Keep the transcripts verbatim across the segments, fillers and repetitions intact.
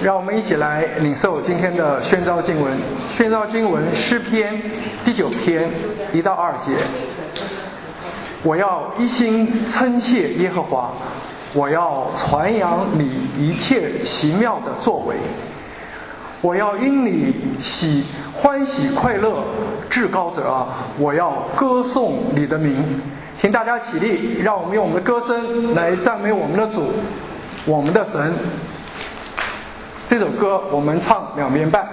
让我们一起来领受今天的宣召经文。宣召经文诗篇第九篇一到二节。我要一心称谢耶和华，我要传扬你一切奇妙的作为。我要因你喜欢喜快乐，至高者啊，我要歌颂你的名。请大家起立，让我们用我们的歌声来赞美我们的主，我们的神。这首歌我们唱两遍半。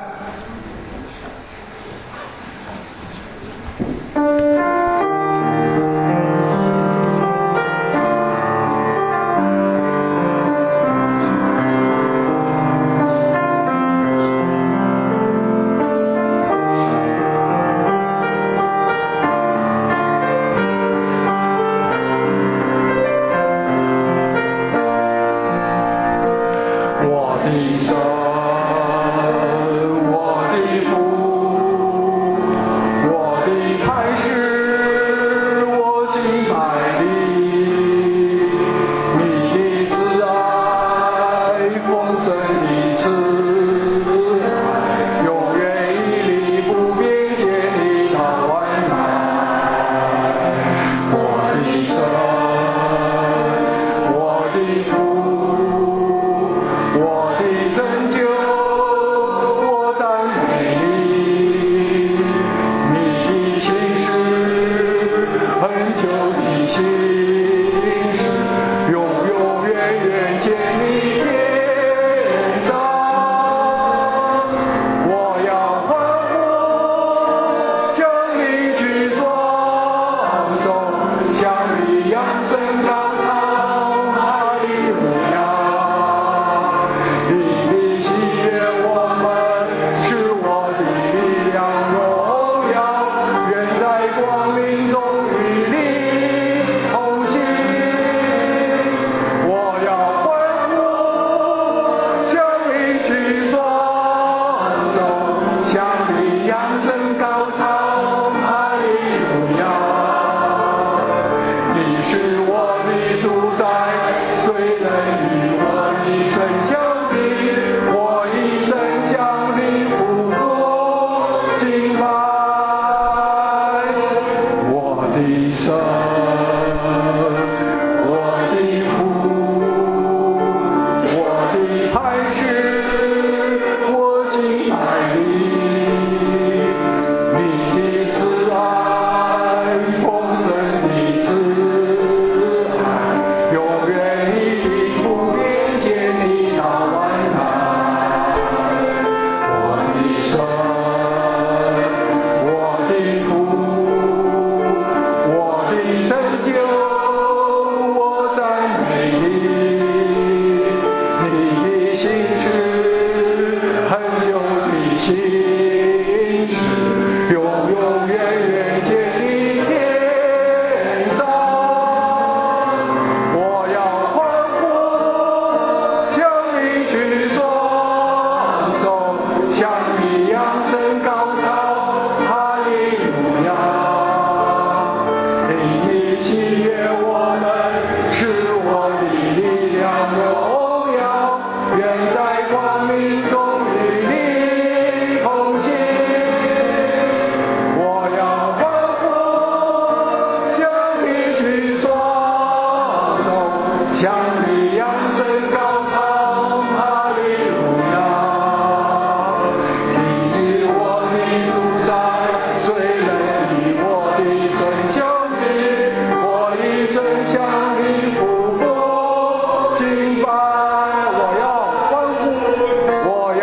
我要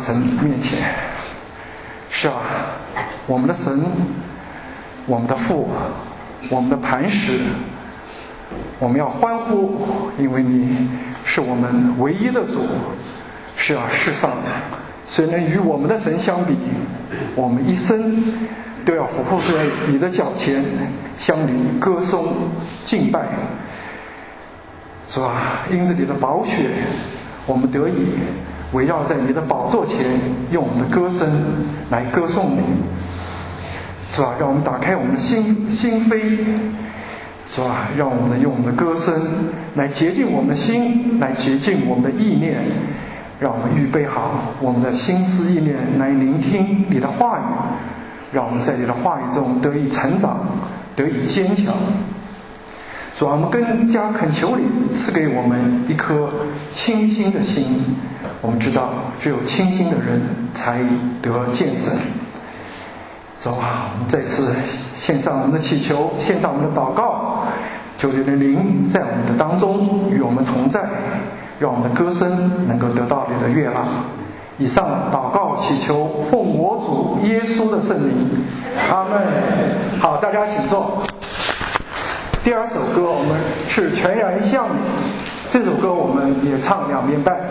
神面前。是啊，我们的神，我们的父，我们的磐石，我们要欢呼，因为你是我们唯一的主。是啊，世上谁能与我们的神相比？我们一生都要俯伏在你的脚前，向你歌颂敬拜。主啊，因着你的宝血，我们得以围绕在你的宝座前，用我们的歌声来歌颂你。主啊，让我们打开我们的心心扉。主啊，让我们用我们的歌声来洁净我们的心，来洁净我们的意念。让我们预备好我们的心思意念来聆听你的话语，让我们在你的话语中得以成长，得以坚强。主啊，我们更加恳求你赐给我们一颗清心的心。我们知道只有清心的人才得见神。主啊，我们再次献上我们的祈求，献上我们的祷告，求你的灵在我们的当中与我们同在，让我们的歌声能够得到你的悦纳。以上祷告祈求奉我主耶稣的圣名，阿们。好，大家请坐。第二首歌我们是全然像你，这首歌我们也唱两遍半。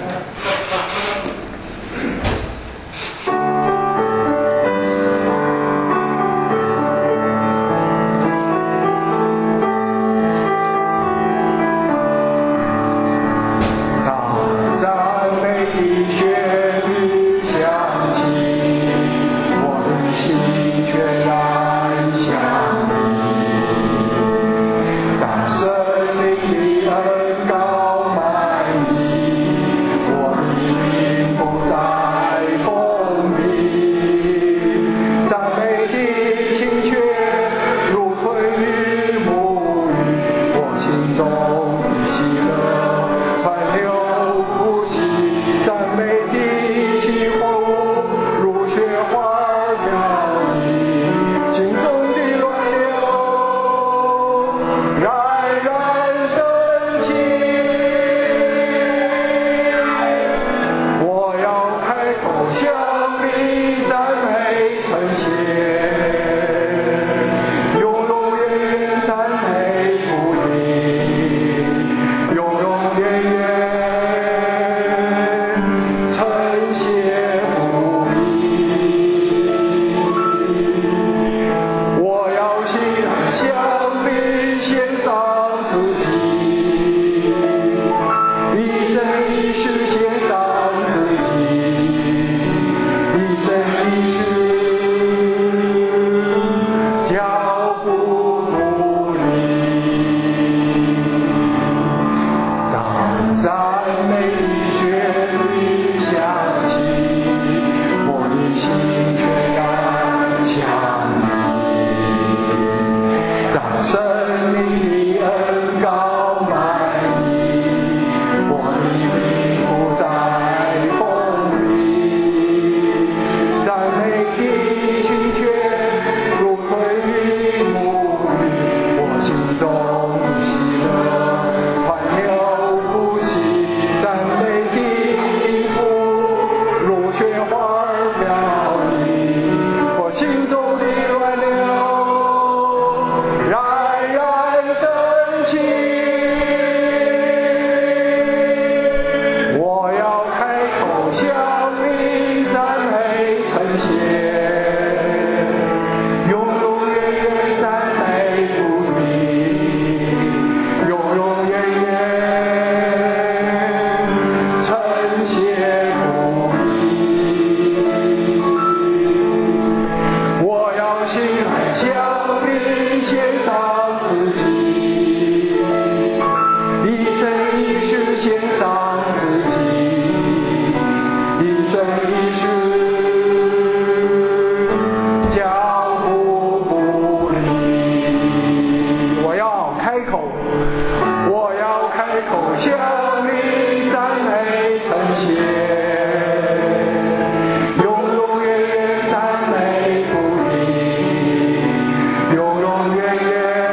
永永远远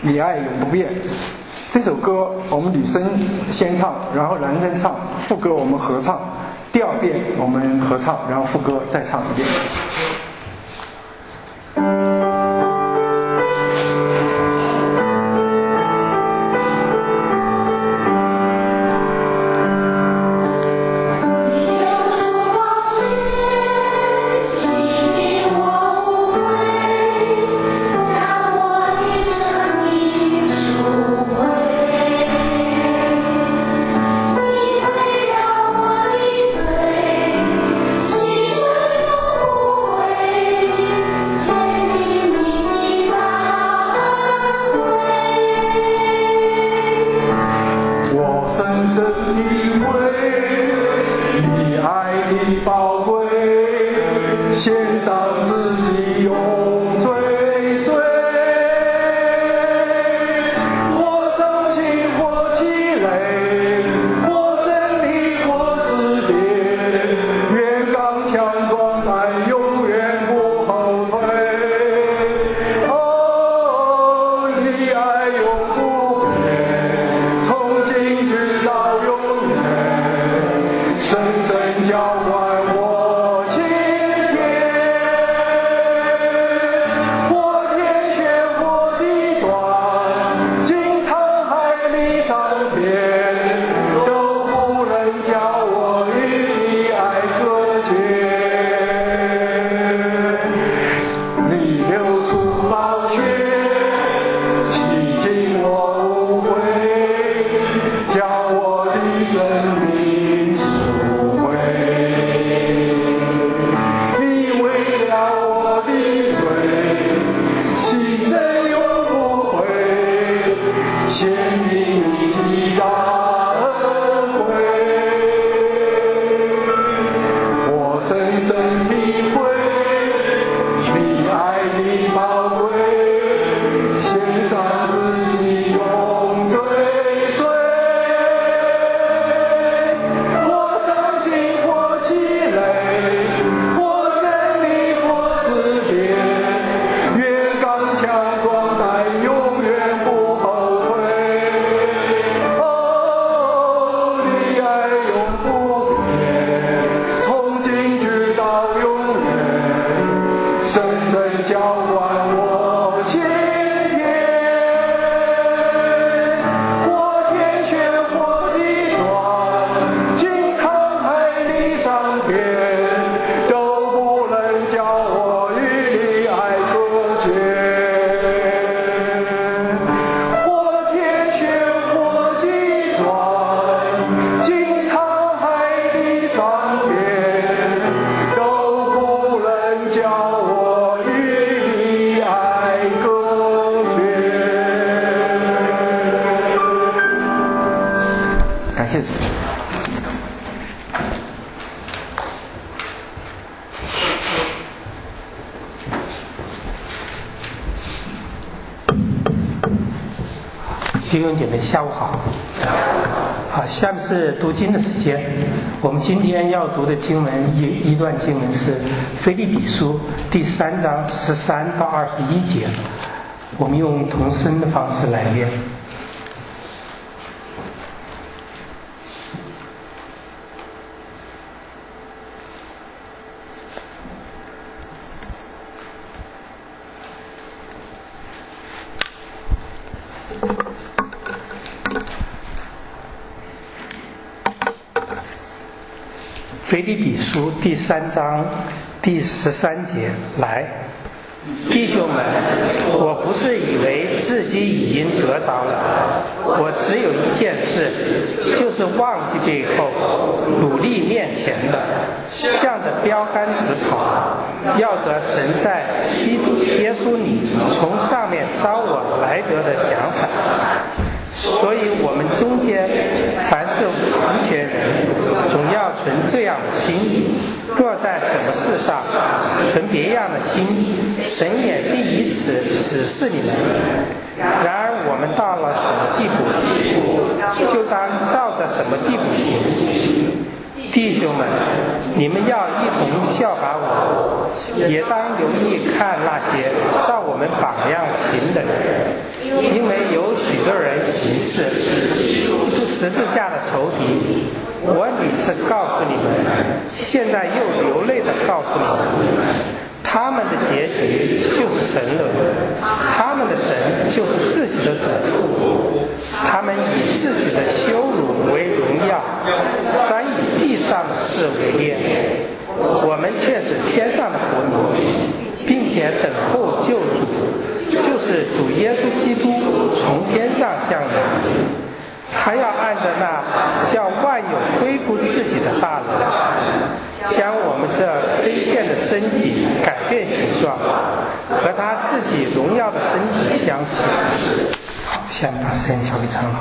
你爱永不变。这首歌我们女生先唱，然后男生唱，副歌我们合唱，第二遍我们合唱，然后副歌再唱一遍。 弟兄姐妹，下午好。好，下面是读经的时间。我们今天要读的经文一一段经文是《腓立比书》第三章十三到二十一节。我们用同声的方式来念。腓立比书第三章第十三节，来，弟兄们，我不是以为自己已经得着了，我只有一件事，就是忘记背后，努力面前的，向着标杆直跑，要得神在基督耶稣里从上面招我来得的奖赏。所以我们中间凡是完全人，总要存这样的心，若在什么事上存别样的心，神也必以此指示你们。然而我们到了什么地步，就当照着什么地步行。 弟兄们，你们要一同效法我，也当留意看那些照我们榜样行的人，因为有许多人行事，基督十字架的仇敌。我屡次告诉你们，现在又流泪地告诉你们，他们的结局就是沉沦，他们的神就是自己的主父，他们以自己的羞辱为荣耀，专以地上的事为念。我们却是天上的国民，并且等候救主，就是主耶稣基督从天上降临。他要按着那叫万有恢复自己的大能，将我们这卑贱的身体改变形状，和他自己荣耀的身体相似。好，下面把时间交给长老。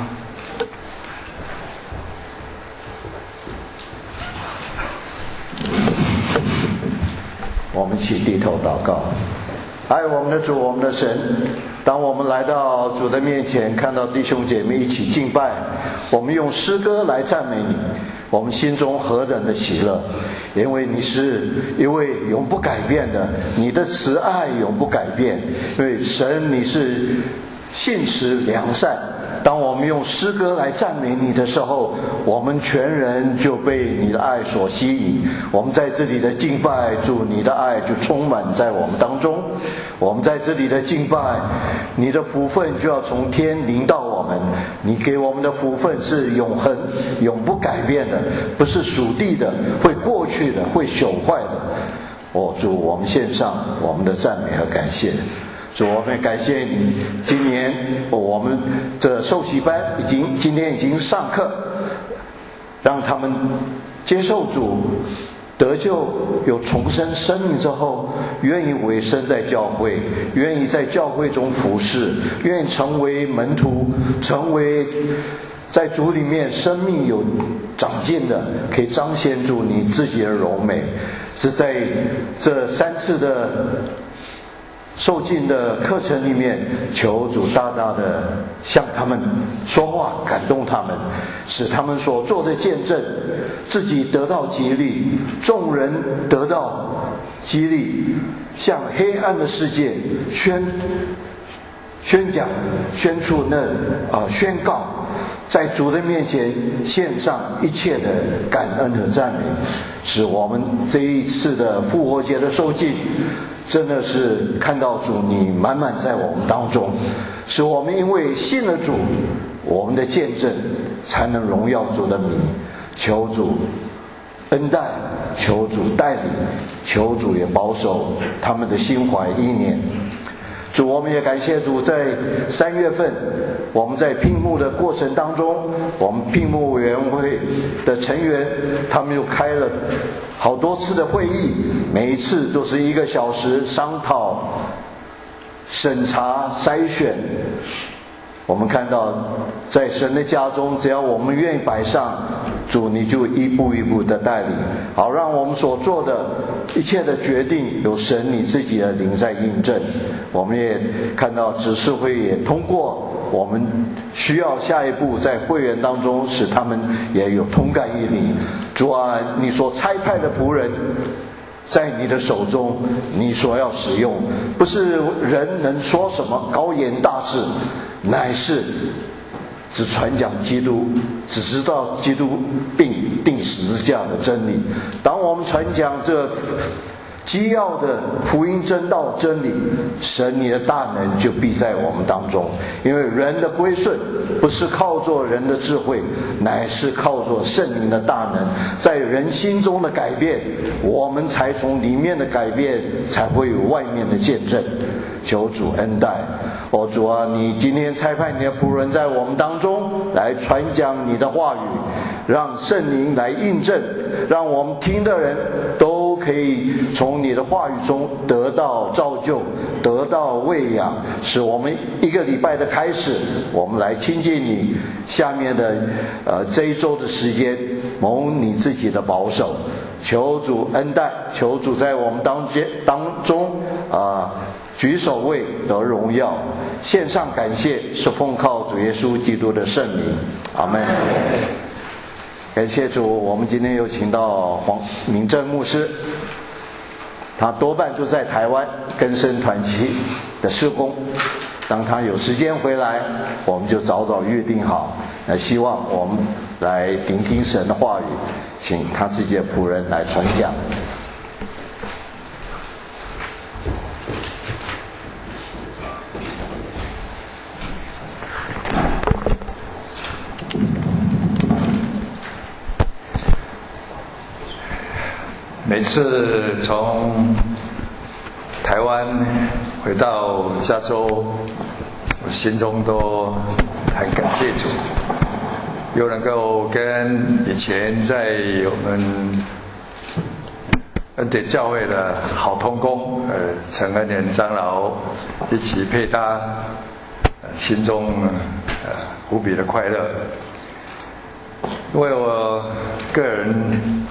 我们起低头祷告。爱我们的主，我们的神，当我们来到主的面前，看到弟兄姐妹一起敬拜，我们用诗歌来赞美你，我们心中何等的喜乐，因为你是一位永不改变的，你的慈爱永不改变，因为神你是信实良善。当我们用诗歌来赞美你的时候，我们全人就被你的爱所吸引。我们在这里的敬拜，主你的爱就充满在我们当中。我们在这里的敬拜，你的福分就要从天临到我们。你给我们的福分是永恒永不改变的，不是属地的，会过去的，会朽坏的。哦，主，我们献上我们的赞美和感谢。主，我们感谢你，今年我们这受洗班已经今天已经上课，让他们接受主得救，有重生生命之后，愿意委身在教会，愿意在教会中服侍，愿意成为门徒，成为在主里面生命有长进的，可以彰显主你自己的荣美。是在这三次的受尽的课程里面，求主大大的向他们说话，感动他们，使他们所做的见证自己得到激励，众人得到激励，向黑暗的世界宣宣讲宣出那啊、呃、宣告，在主的面前献上一切的感恩和赞美，使我们这一次的复活节的受尽真的是看到主你满满在我们当中，使我们因为信了主，我们的见证才能荣耀主的名。求主恩待，求主带领，求主也保守他们的心怀意念。主，我们也感谢主，在三月份我们在聘牧的过程当中，我们聘牧委员会的成员他们又开了好多次的会议，每一次都是一个小时商讨、审查、筛选。我们看到在神的家中，只要我们愿意摆上，主你就一步一步的带领，好让我们所做的一切的决定有神你自己的灵在印证。我们也看到执事会也通过，我们需要下一步在会员当中使他们也有同感一理。主啊，你所差派的仆人在你的手中，你所要使用，不是人能说什么高言大志，乃是只传讲基督，只知道基督并定十字架的真理。当我们传讲这基要的福音真道真理，神你的大能就必在我们当中。因为人的归顺不是靠着人的智慧，乃是靠着圣灵的大能，在人心中的改变，我们才从里面的改变才会有外面的见证。求主恩待。哦，主啊，你今天差派你的仆人在我们当中来传讲你的话语，让圣灵来印证，让我们听的人都可以从你的话语中得到造就，得到喂养，使我们一个礼拜的开始，我们来亲近你。下面的呃这一周的时间，蒙你自己的保守，求主恩待，求主在我们当间当中啊、呃、举手位得荣耀，献上感谢，是奉靠主耶稣基督的圣名，阿们。 感谢主，我们今天又请到黄明正牧师，他多半就在台湾根生团契的事工。当他有时间回来，我们就早早约定好，那希望我们来聆听神的话语，请他自己的仆人来传讲。 每次从台湾回到加州，我心中都很感谢主，又能够跟以前在我们恩典教会的好同工呃陈恩年长老一起配搭，呃、心中呃无比的快乐。因为我个人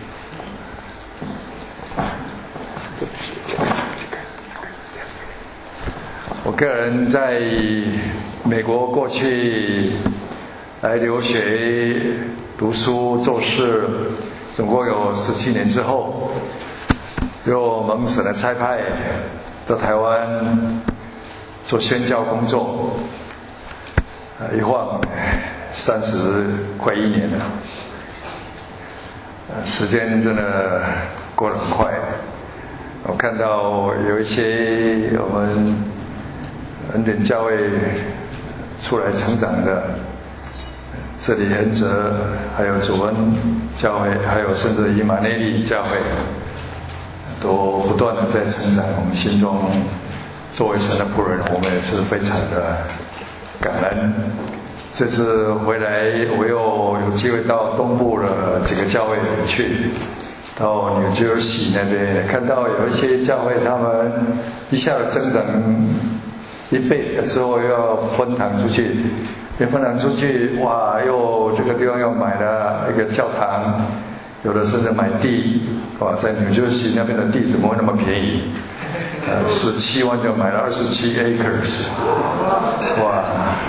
我个人在美国过去来留学、读书、做事，总共有十七年之后，就蒙神的差派到台湾做宣教工作，一晃三十快一年了，时间真的过得很快。我看到有一些我们恩典教会出来成长的，这里恩泽，还有主恩教会，还有甚至以马内利教会，都不断的在成长。我们心中作为神的仆人，我们也是非常的感恩。这次回来，我又有机会到东部的几个教会去，到纽约西那边，看到有一些教会，他们一下子增长一倍的时候，又要分堂出去，一分堂出去，哇，又这个地方又买了一个教堂，有的甚至买地，哇，在纽约西那边的地怎么会那么便宜？呃，十七万就买了二十七 acres， 哇！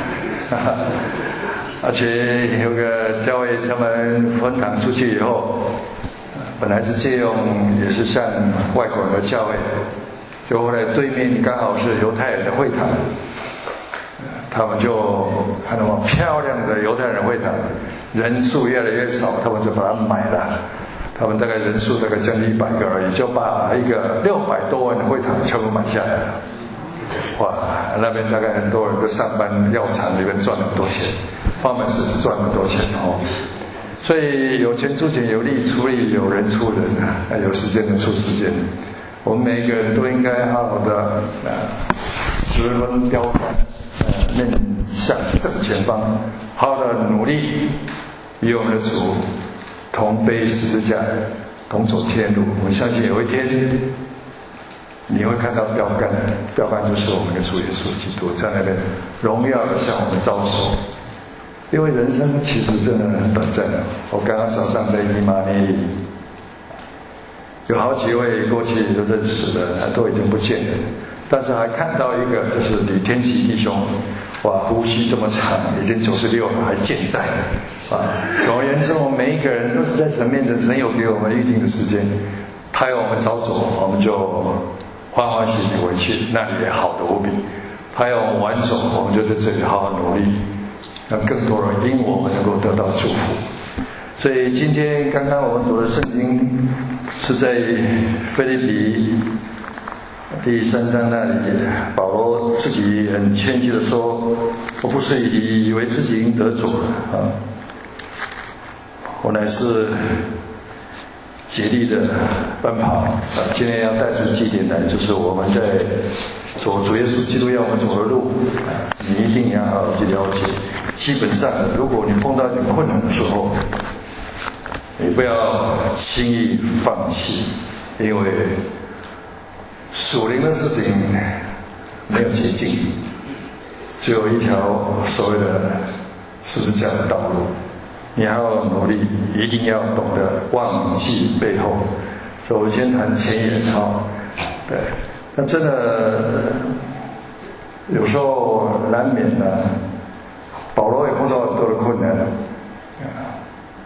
而且有个教会，他们分堂出去以后，本来是借用也是像外国人的教会，就后来对面刚好是犹太人的会堂，他们就看那么漂亮的犹太人会堂，人数越来越少，他们就把它买了。他们大概人数大概将近一百个而已，就把一个六百多万的会堂全部买下来了。哇，那边大概很多人都上班，药厂里面赚很多钱，他们是赚很多钱哦。所以有钱出钱，有力出力，有人出人啊，有时间的出时间。我们每一个人都应该好好的啊，直奔标杆，呃，面向正前方，好好的努力，与我们的主同背十字架，同走天路。我相信有一天，你会看到标杆，标杆就是我们的主耶稣基督在那边荣耀的向我们招手。因为人生其实真的很短暂的。我刚刚早上在伊马内里，有好几位过去都认识的，都已经不见了，但是还看到一个，就是李天琪弟兄，哇，呼吸这么长，已经九十六了，还健在啊！总而言之，我们每一个人都是在神面前，神有给我们预定的时间，他要我们早走，我们就欢欢喜喜回去，那里也好的无比；他要我们晚走，我们就在这里好好努力，让更多人因我们能够得到祝福。所以今天刚刚我们读的圣经是在腓立比第三章那里，保罗自己很谦虚的说：“我不是以为自己已经得主了啊，我乃是竭力的奔跑啊！今天要带出几点来，就是我们在走主耶稣基督要我们走的路，你一定要好好去了解。基本上，如果你碰到一点困难的时候，你不要轻易放弃，因为属灵的事情没有捷径，只有一条所谓的十字架的道路。你还要努力，一定要懂得忘记背后。所以我先谈前言哈，对，那真的有时候难免呢、啊。保罗也碰到很多的困难，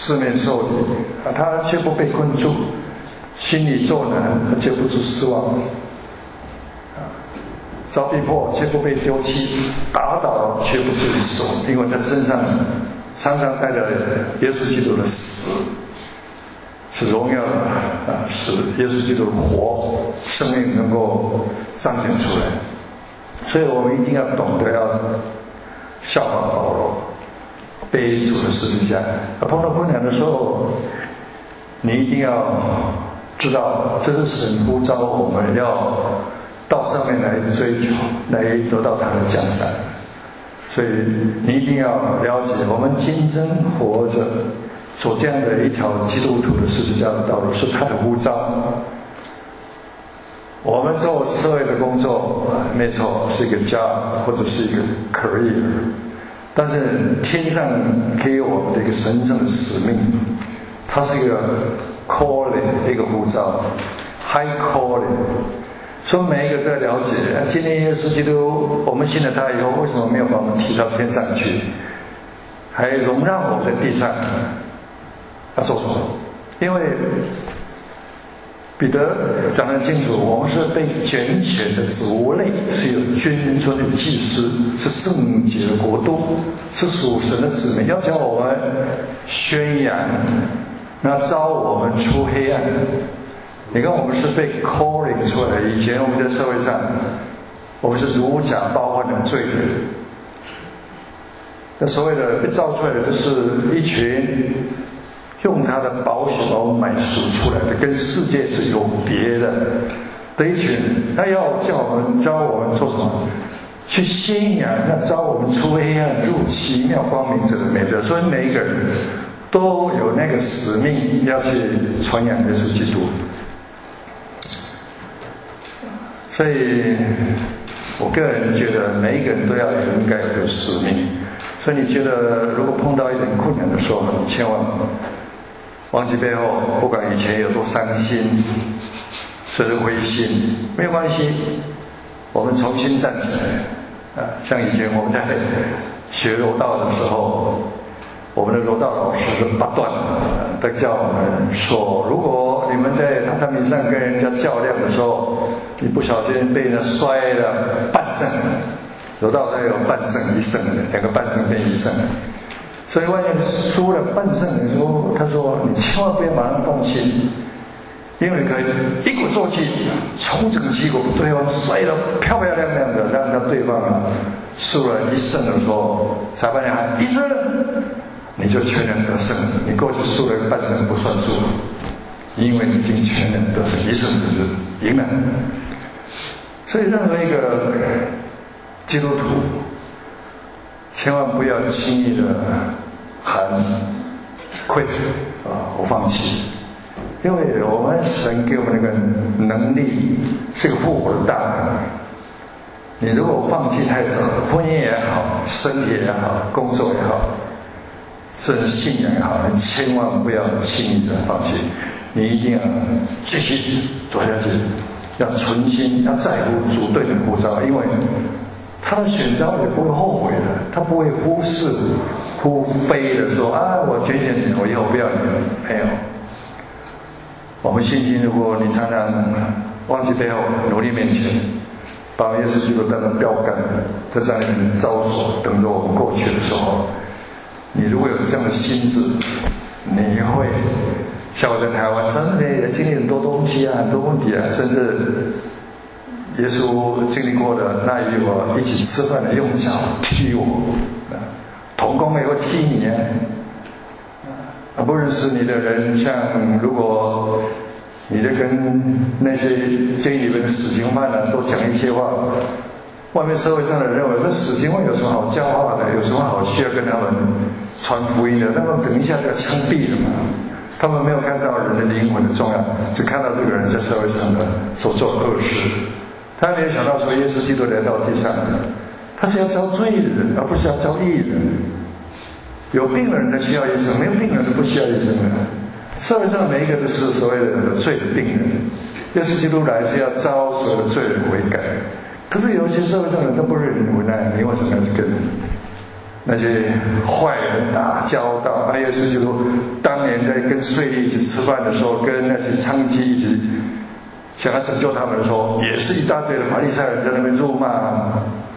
四面受敌，啊，他却不被困住，心里作难，却不致失望，啊，遭逼迫却不被丢弃，打倒却不至于死亡，因为他身上常常带着耶稣基督的死，是荣耀啊，使耶稣基督的活生命能够彰显出来。所以我们一定要懂得要效法保罗，背主的十字架。碰到困难的时候，你一定要知道，这是神呼召我们要到上面来追求，来得到他的奖赏。所以你一定要了解，我们今生活着走这样的一条基督徒的十字架的道路，是他的呼召。我们做社会的工作，没错，是一个家或者是一个 career， 但是天上给我们的一个神圣的使命，它是一个 calling， 一个呼召 ，high calling。所以每一个都要了解，今天耶稣基督，我们信了他以后，为什么没有把我们提到天上去，还容让我们在地上要做什么？因为彼得讲得清楚，我们是被拣选的族类，是有君尊的祭司，是圣洁的国度，是属神的子民，要叫我们宣扬，要招我们出黑暗。你看，我们是被 calling 出来的。以前我们在社会上，我们是如假包换的罪人。那所谓的被造出来的，就是一群用他的宝血把我们买赎出来的，跟世界是有别的的一群人。他要叫我们教我们做什么？去宣扬，要招我们出黑暗，入奇妙光明者的美德。所以每一个人都有那个使命，要去传扬耶稣基督。所以我个人觉得每一个人都要有应该有使命。所以你觉得如果碰到一点困难的时候，千万忘记背后，不管以前有多伤心甚至灰心，没有关系，我们重新站起来啊！像以前我们在学柔道的时候，我们的柔道老师不断的教我们说，如果你们在榻榻米上跟人家较量的时候，你不小心被人摔了半胜，柔道它有半胜一胜的，两个半胜变一胜，所以万一输了半胜的时候，他说你千万不要马上放弃，因为你可以一鼓作气重整旗鼓，对方摔得漂漂亮亮的，让他对方啊输了一胜的时候，裁判喊一胜，你就全然得胜了。你过去输了一个半胜不算数，因为你已经全然得胜，一胜就是赢了。所以任何一个基督徒，千万不要轻易的喊愧啊，我放弃，因为我们神给我们那个能力是个复活的大能。你如果放弃太早，婚姻也好，身体也好，工作也好，甚至信仰也好，你千万不要轻易的放弃，你一定要继续走下去，要存心，要在乎主对你的呼召，因为他的选召也不会后悔的，他不会忽视忽非的说啊，我拣选你，我以后不要你，没有。我们信心，如果你常常忘记背后，努力面前，把耶稣基督当成标杆，在这里面招手，等着我们过去的时候，你如果有这样的心智，你会像我在台湾，真的也经历很多东西啊，很多问题啊，甚至耶稣经历过的那与我一起吃饭的，用脚踢我，同工也会踢你啊。不认识你的人，像如果你在跟那些监狱里面的死刑犯呢，都讲一些话，外面社会上的人认为说死刑犯有什么好教化的，有什么好需要跟他们传福音的，他们等一下就要枪毙了嘛。他们没有看到人的灵魂的重要，只看到这个人在社会上的所做的恶事。他没有想到说耶稣基督来到地上，他是要招罪人，而不是要招义人。有病的人才需要医生，没有病的人都不需要医生的。社会上每一个都是所谓的有罪的病人，耶稣基督来是要招所有的罪人悔改。可是有一些社会上的人都不认为那样，你为什么要去跟？ 那些坏人打交道。还有是就说，当年在跟税吏一起吃饭的时候，跟那些娼妓一起想要拯救他们的时候，也是一大堆的法利赛人在那边辱骂。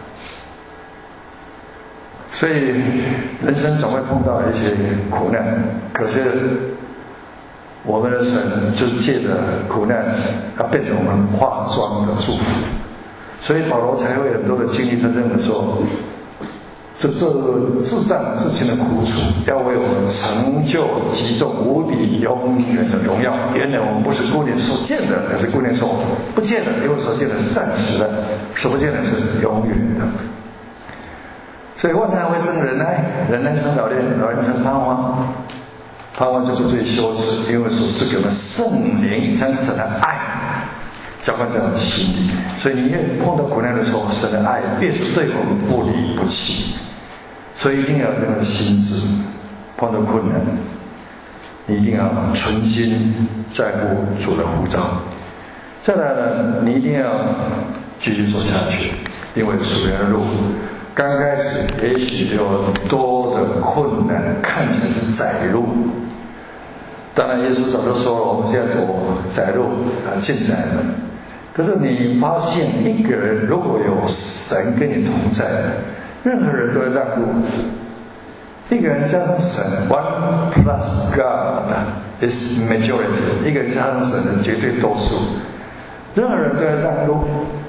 所以人生总会碰到一些苦难，可是我们的神就借着苦难，它变成我们化妆的祝福。所以保罗才会很多的经历，他认为说，这这自战自亲的苦楚，要为我们成就极重无比永远的荣耀。原来我们不是顾念所见的，而是顾念所不见的，因为所见的是暂时的，所不见的是永远的。所以万难会生忍耐，忍耐生老练，老练生盼望，盼望就不最羞耻，因为所赐给我们圣灵将神的爱浇灌在我们心里。所以你越碰到苦难的时候，神的爱越是对我们不离不弃。所以一定要有这样的心智，碰到困难，你一定要存心在乎主的呼召。再来呢，你一定要继续走下去，因为属灵的路刚开始也许有很多的困难，看起来是窄路。当然耶稣早就说了，我们现在走窄路啊，进窄门。可是你发现一个人如果有神跟你同在，任何人都会让路。一个人加上神 ，one plus God is majority。一个人加上神的绝对多数，任何人都要让路。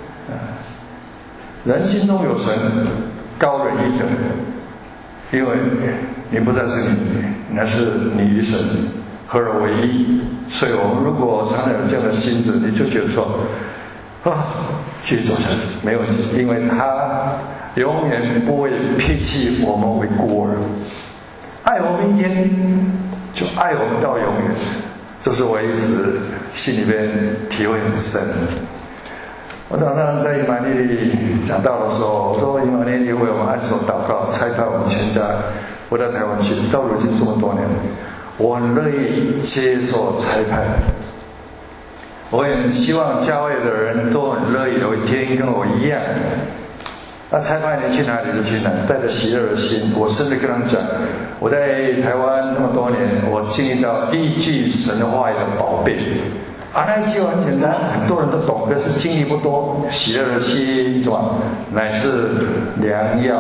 人心中有神，高人一等，因为你不再是你，那是你与神合而为一。所以我们如果常常有这样的心智，你就觉得说，啊，继续走下去没问题，因为他永远不会撇弃我们为孤儿，爱我们一天就爱我们到永远。这是我一直心里边体会很深。我常常在以马内利讲道的时候，我说以马内利为我们按手祷告，差派我们全家回到台湾去。到如今这么多年，我很乐意接受差派。我也希望教会的人都很乐意有一天跟我一样。那差派你去哪里就去哪里，带着喜乐的心。我甚至跟他们讲，我在台湾这么多年，我经历到依据神的话语的宝贝。啊，那一句很简单，很多人都懂，可是经历不多。喜乐的心，是吧？乃是良药。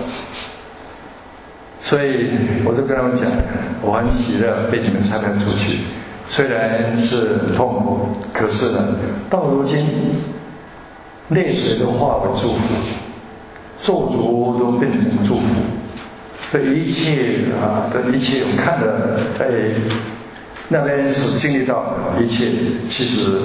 所以我就跟他们讲，我很喜乐被你们差派出去，虽然是很痛苦，可是呢，到如今，泪水都化为祝福，咒诅都变成祝福。所以一切啊，的一切我看的，在那边所经历到的一切，其实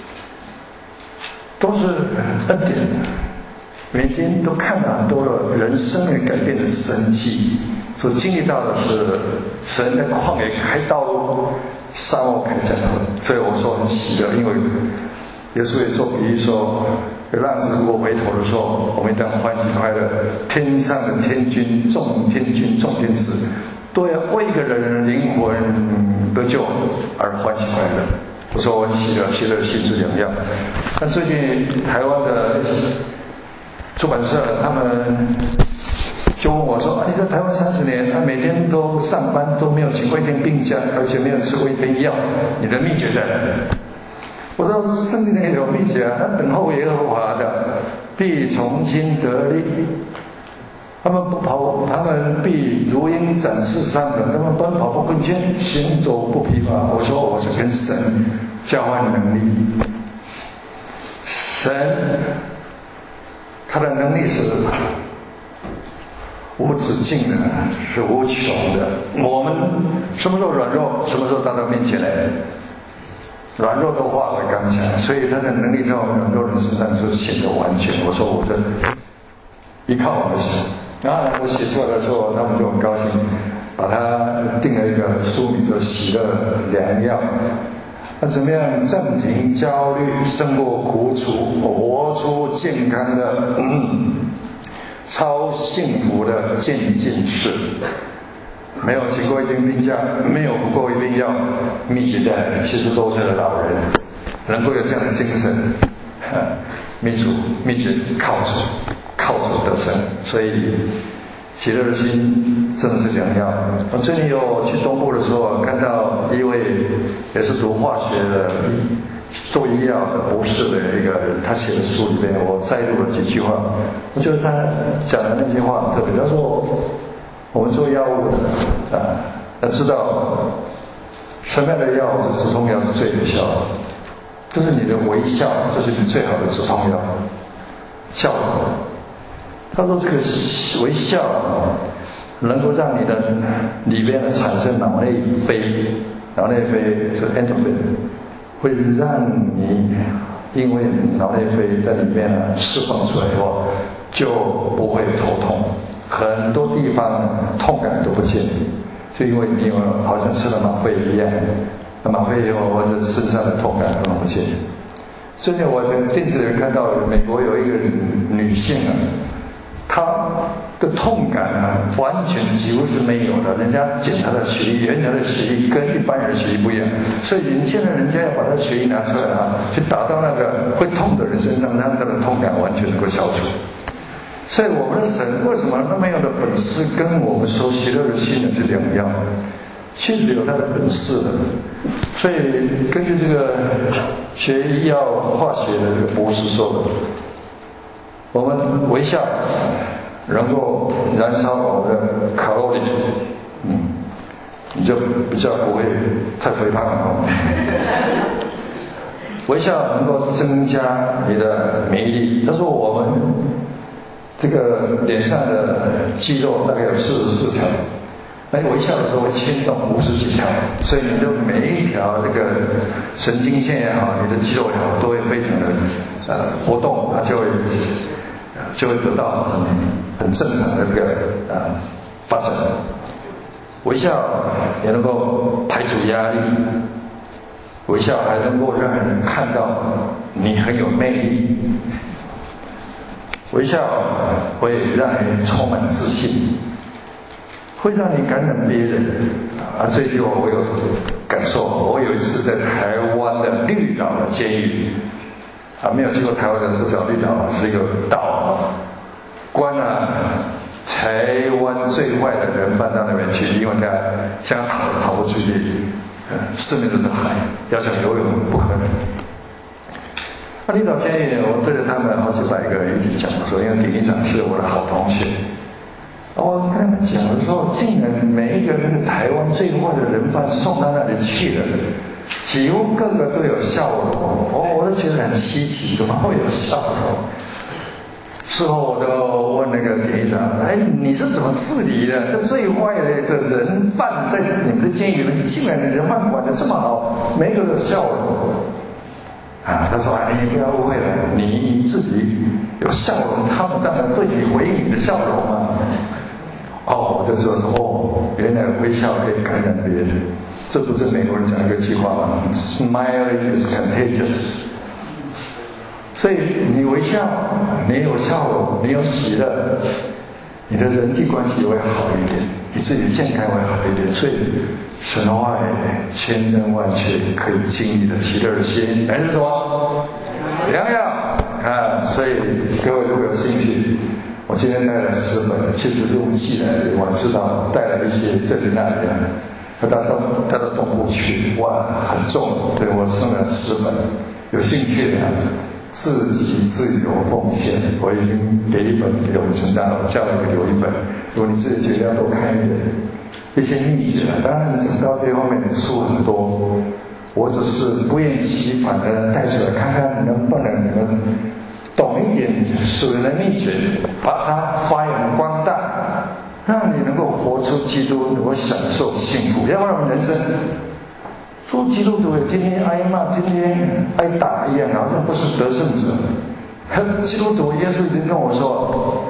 都是恩典。每天都看到很多的人生的改变的神迹，所经历到的是神在旷野开道路，沙漠开江河。所以我说很喜乐，因为耶稣也做比喻说，有浪子如果回头的时候，我们一定欢喜快乐。天上的天君、众天君、众天使，都要为一个人的灵魂得救而欢喜快乐。我说我很喜乐，喜乐心之良药。但最近台湾的出版社他们就问我说：“啊，你在台湾三十年，他、啊、每天都上班，都没有请过一天病假，而且没有吃过一片药，你的秘诀在哪里？”我说：“圣经里有秘诀啊，那等候耶和华的，必从心得力。他们不跑，他们必如鹰展翅上腾，他们奔跑不困倦，行走不疲乏。”我说：“我是跟神交换能力，神。”他的能力是无止境的，是无穷的。我们什么时候软弱，什么时候到他面前来，软弱都化为刚强。所以他的能力在我们软弱人身上就显得完全。我说我的依靠我的神。然后我写出来的时候，他们就很高兴，把它定了一个书名，叫喜乐良药。那怎么样暂停焦虑，胜过苦楚，活出健康的、嗯、超幸福的渐进式？没有请过一天病假，没有服过一片药，秘诀在七十多岁的老人能够有这样的精神，秘主秘诀靠主，靠主得胜。所以喜乐的心真的是良药。我最近有去东部的时候，看到一位也是读化学的、做医药的博士的一个人，他写的书里面，我摘录了几句话。我觉得他讲的那些话很特别。他说，我们做药物的啊，要知道什么样的药是止痛药是最有效的，就是你的微笑，就是你最好的止痛药效果。他说这个微笑能够让你的里边的产生脑内啡，脑内啡是 endorphin， 会让你因为脑内啡在里面呢释放出来以后，就不会头痛，很多地方痛感都不见，就因为你有好像吃了吗啡一样，吗啡以后或者身上的痛感都不见。最近我在电视里看到美国有一个女性啊，她的痛感啊，完全几乎是没有的。人家检查的血液，原来的血液跟一般人的血液不一样，所以现在人家要把他的血液拿出来啊，去打到那个会痛的人身上，让他的痛感完全能够消除。所以我们的神为什么那么样的本事，跟我们所喜乐的心呢是两样？其实有他的本事的。所以根据这个学医药化学的这个博士说的，我们微笑能够燃烧我们的卡路里，嗯，你就比较不会太肥胖了。微笑能够增加你的免疫力。他说我们这个脸上的肌肉大概有四十四条，那微笑的时候会牵动五十几条，所以你的每一条这个神经线也好，你的肌肉也好，都会非常的呃活动，它就会就会得到很很正常的这个呃发展。微笑也能够排除压力，微笑还能够让人看到你很有魅力，微笑会让人充满自信，会让你感染别人啊！这句话我有感受。我有一次在台湾的绿岛的监狱啊，没有去过台湾的人都知道绿岛是一个岛，关了台湾最坏的人放到那边去，因为他想逃逃不出去，四面都是海，要想游泳不可能。那绿岛监狱呢，我对着他们好几百个人一起讲说，因为典狱长是我的好同学。我跟他们讲的时候，竟然每一个那个台湾最坏的人犯送到那里去了，几乎个个都有笑容。哦，我都觉得很稀奇，怎么会有笑容？事后我都问那个典狱长：“哎，你是怎么治理的？这最坏的人犯在你们的监狱里面，竟然人犯管得这么好，每个都有笑容。”啊，他说：“哎，你不要误会了，你自己有笑容，他们当然对你回应你的笑容嘛。”哦，我就说哦，原来微笑可以感染别人，这不是美国人讲一个句话吗 ？Smiling is contagious。所以你微笑，你有笑容，你有喜乐，你的人际关系会好一点，你自己的健康会好一点。所以神的话千真万确可以经历的喜乐的心，还是什么？良药啊！所以各位如果有兴趣。我今天带来十本，其实用寄来的，我知道带来一些这里那里的，他到东带到东部去，哇，很重，对我送了十本，有兴趣的自己自由奉献，我已经给一本给我们成长老教育留一本，如果你自己觉得要多看一点，一些秘诀，当然讲到这方面的书很多，我只是不厌其烦的带出来看看能不能你们。懂一点属灵的秘诀，把它发扬光大，让你能够活出基督，能够享受幸福。要不然我们人生做基督徒也天天挨骂，天天挨打一样，好像不是得胜者。基督徒耶稣已经跟我说，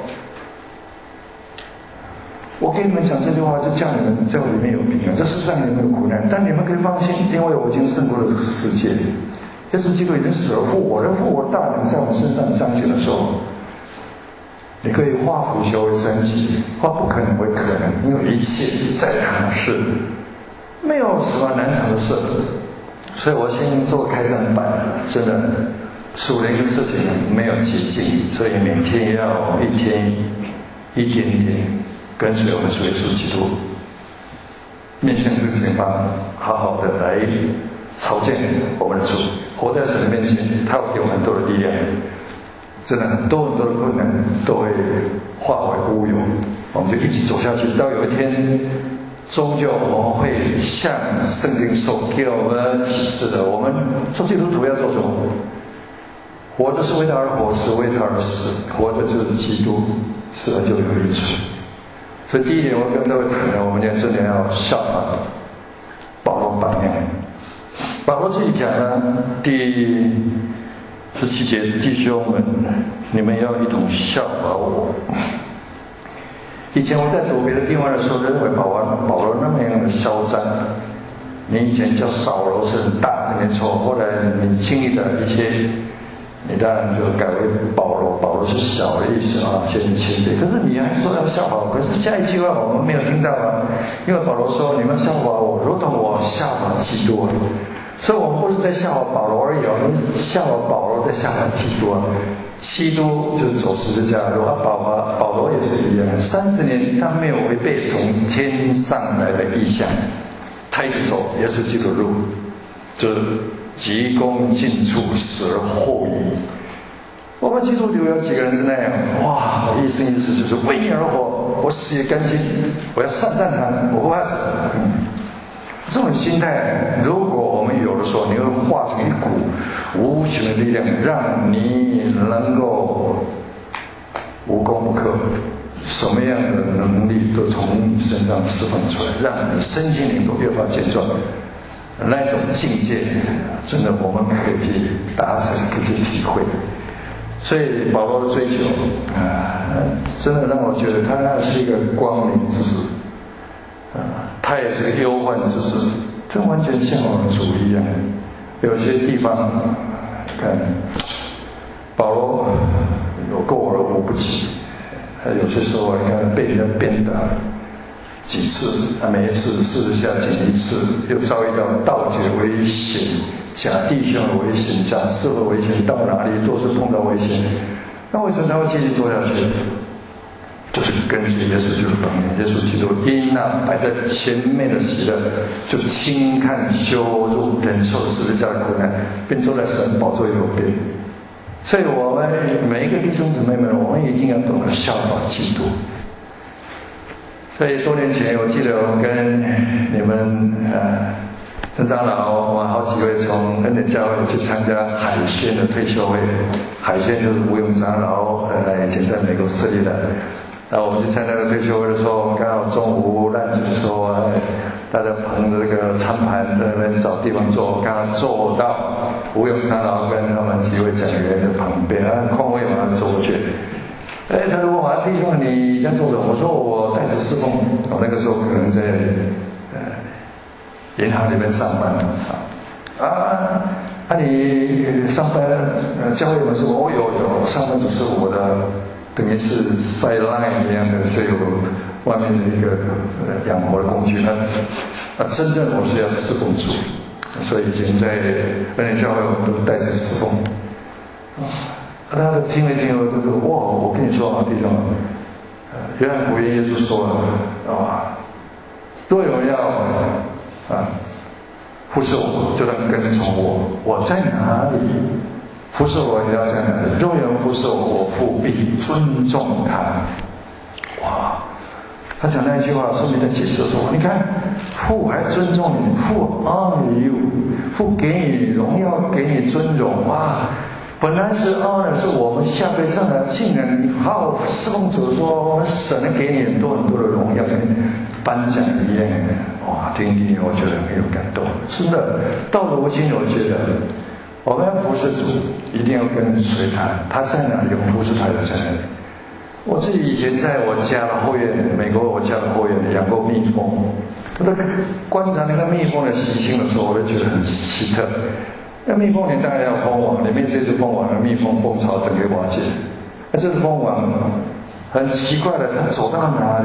我跟你们讲这句话是叫你们在我里面有平安，这世上你们有苦难，但你们可以放心，因为我已经胜过了这个世界。耶稣基督已经死而复活，而复活大能在我们身上彰显的时候，你可以化腐朽为神奇，化不可能为可能，因为一切在他的事，没有什么难成的事。所以我先做开战版，真的属灵的事情没有捷径，所以每天要一天一点点跟随我们主耶稣基督，面向这个前方，好好的来朝见我们的主，活在神的面前，他会给我们很多的力量。真的很多很多的困难都会化为乌有，我们就一起走下去，到有一天终究我们会像圣经所给我们启示的，我们做基督徒要做什么？活的是为他而活，死为他而死，活的就是基督，死了就有益处。所以第一点，我跟各位谈的，我们真的要效法保罗榜样。保罗自己讲呢，第十七节，弟兄们，你们要一同效法我。以前我在读别的地方的时候，认为保罗保罗那么样的嚣张。你以前叫扫罗是很大，没错。后来你经历的一些，你当然就改为保罗，保罗是小的意思啊，先谦卑。可是你还说要效法我，可是下一句话我们没有听到啊，因为保罗说你们效法我，如同我效法基督。所以我们不是在效法保罗而已，我们效法保罗在效法基督啊。基督就是走十字架的路啊，保罗保罗也是一样，三十年他没有违背从天上来的意象，他一直走耶稣基督的路，就是急功近诛，死而后已。我们基督徒有几个人是那样？哇，一生一世就是为你而活，我死也甘心，我要上战场，我不怕死。嗯这种心态，如果我们有的时候，你会化成一股无形的力量，让你能够无功不克，什么样的能力都从你身上释放出来，让你身心灵都越发健壮。那种境界，真的我们可以去达成，可以去体会。所以保罗的追求啊，真的让我觉得他那是一个光明之子。啊，他也是个忧患之子，这完全像我们主一样。有些地方，看保罗有过而无不及，他有些时候你看被人家鞭打几次，他每一次四十下紧一次，又遭遇到盗劫危险、假弟兄的危险、假师傅的危险，到哪里都是碰到危险。那为什么他会继续做下去？就是根据耶稣基督的榜样，耶稣基督因那摆在前面的喜乐，就轻看羞辱，忍受十字架的苦难，并坐在神宝座右边。所以我们每一个弟兄姊妹们，我们一定要懂得效法基督。所以多年前，我记得我跟你们呃陈长老，我们好几位从恩典教会去参加海宣的退休会。海宣就是吴永长老，呃，以前在美国设立的。然后我们去参加了退休会的时候，刚好中午烂酒的时候啊，大家捧着这个餐盘在那边找地方坐，刚好坐到吴永长老跟他们几位讲员的旁边，啊，空位马上坐过去。哎，他就问我弟兄，你在做什么？我说我带着侍奉，我那个时候可能在呃银行里面上班啊啊，那、啊、你上班呃教会有什么？我有有，上班只是我的。等于是 sideline 一样的，是有外面的一个呃养活的工具。那那真正我是要侍奉主，所以以前在恩典教会我们都带着侍奉。啊，他的听了听了就说：哇，我跟你说啊，弟兄，呃，约翰福音耶稣说了啊，若有人要啊服侍我，就当跟从我，我在哪里？服侍我也要这样的，若有人服侍我，我父必尊重他。哇！他讲那一句话，顺便在解释说：你看，父还尊重你，父爱you，父给你荣耀，给你尊荣。哇！本来是 honor， 是我们下辈上来，竟然你好好侍奉主，说神能给你很多很多的荣耀，跟颁奖一样。哇！听听，我觉得很有感动。真的，到如今我觉得。我们要服侍主，一定要跟随他，他在哪里，我们服侍他就在哪里。我自己以前在我家的后院，美国我家的后院养过蜜蜂，我在观察那个蜜蜂的习性的时候，我就觉得很奇特。那蜜蜂你当然要蜂网，里面这只蜂网的蜜蜂蜂巢整个瓦解。那这只蜂网很奇怪的，它走到哪里，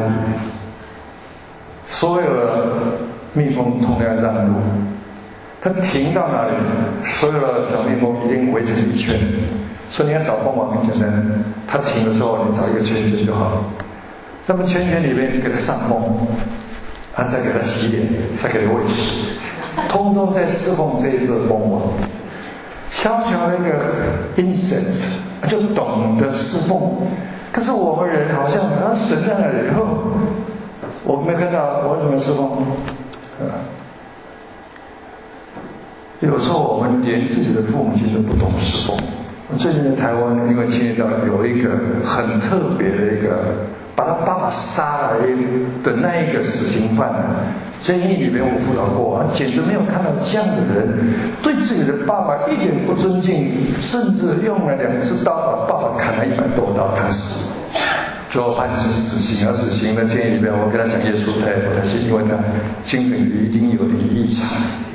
所有的蜜蜂同样让路。它停到哪里，所有的小蜜蜂一定围成一圈。所以你要找蜂网很简单，它停的时候你找一个圈圈就好了。 那么圈圈里面给他上供，啊，再给他洗脸，再给他喂食，通通在侍奉这一只蜂王。小小那个 insect 就懂得侍奉，可是我们人好像啊，神在那里以后，我没看到我怎么侍奉？啊，有时候我们连自己的父母亲都不懂侍奉。最近在台湾，因为经历到有一个很特别的一个，把他爸爸杀了的那一个死刑犯，监狱里面我辅导过，啊，简直没有看到这样的人，对自己的爸爸一点不尊敬，甚至用了两次刀把爸爸砍了一百多刀，他死，最后判成死刑。而死刑的监狱里面，我跟他讲耶稣，他也不太信，因为他精神一定有点异常。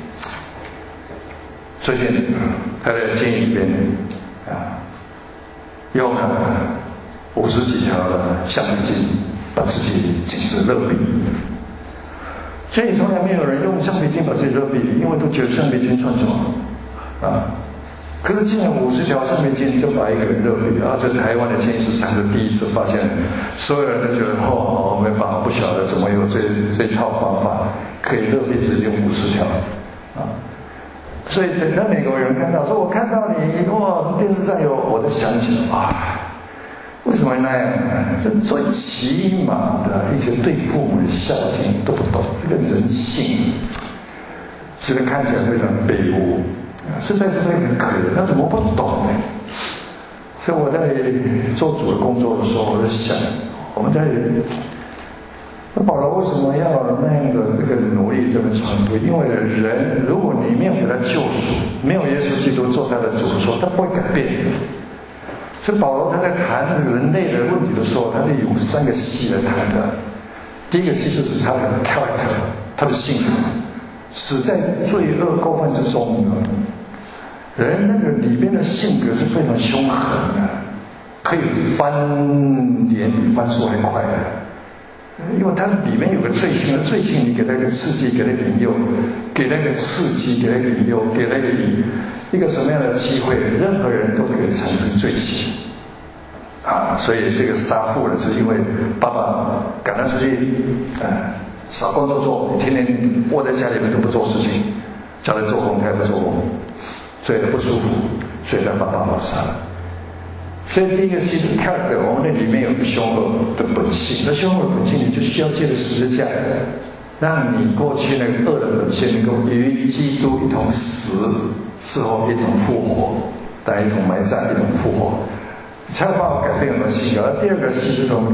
最近他在监狱里面啊，用了五十几条的橡皮筋把自己紧致勒毙。所以从来没有人用橡皮筋把自己勒毙，因为都觉得橡皮筋算什么啊？可是竟然五十条橡皮筋就把一个人勒毙，然后在台湾的监狱史上是第一次发现，所有人都觉得哦，没办法，不晓得怎么有这这一套方法可以勒毙自己用五十条啊。所以等到美国人看到说我看到你哇电视上有，我就想起了啊，为什么那样？这最起码的一些对父母的孝敬都不懂，这个人性虽然看起来非常卑污，实在是非常可怜，那怎么不懂呢？所以我在做主的工作的时候，我就想，我们在那保罗为什么要那样的这个努力这么传播？因为人，如果你没有给他救赎，没有耶稣基督做他的主的时候，他不会改变。所以保罗他在谈这个人类的问题的时候，他是有三个系来谈的。第一个系就是他的 character， 他的性格，死在罪恶过犯之中的人，那个里面的性格是非常凶狠的，可以翻脸比翻书还快的。因为它里面有个罪性，而罪性你给它一个刺激，给它引诱，给那个刺激，给它引诱，给那个一个什么样的机会，任何人都可以产生罪性啊！所以这个杀父的是因为爸爸赶他出去，呃，少工作做，天天窝在家里面都不做事情，叫他做工他也不做工，所以他不舒服，所以他把爸爸杀了。所以第一个是 character， 我们那里面有个凶恶的本性，那凶恶的本性你就需要借着十字架，让你过去那个恶的本性能够与基督一同死，之后一同复活，但一同埋葬，一同复活，才有办法改变我们的性格。而第二个是就是我们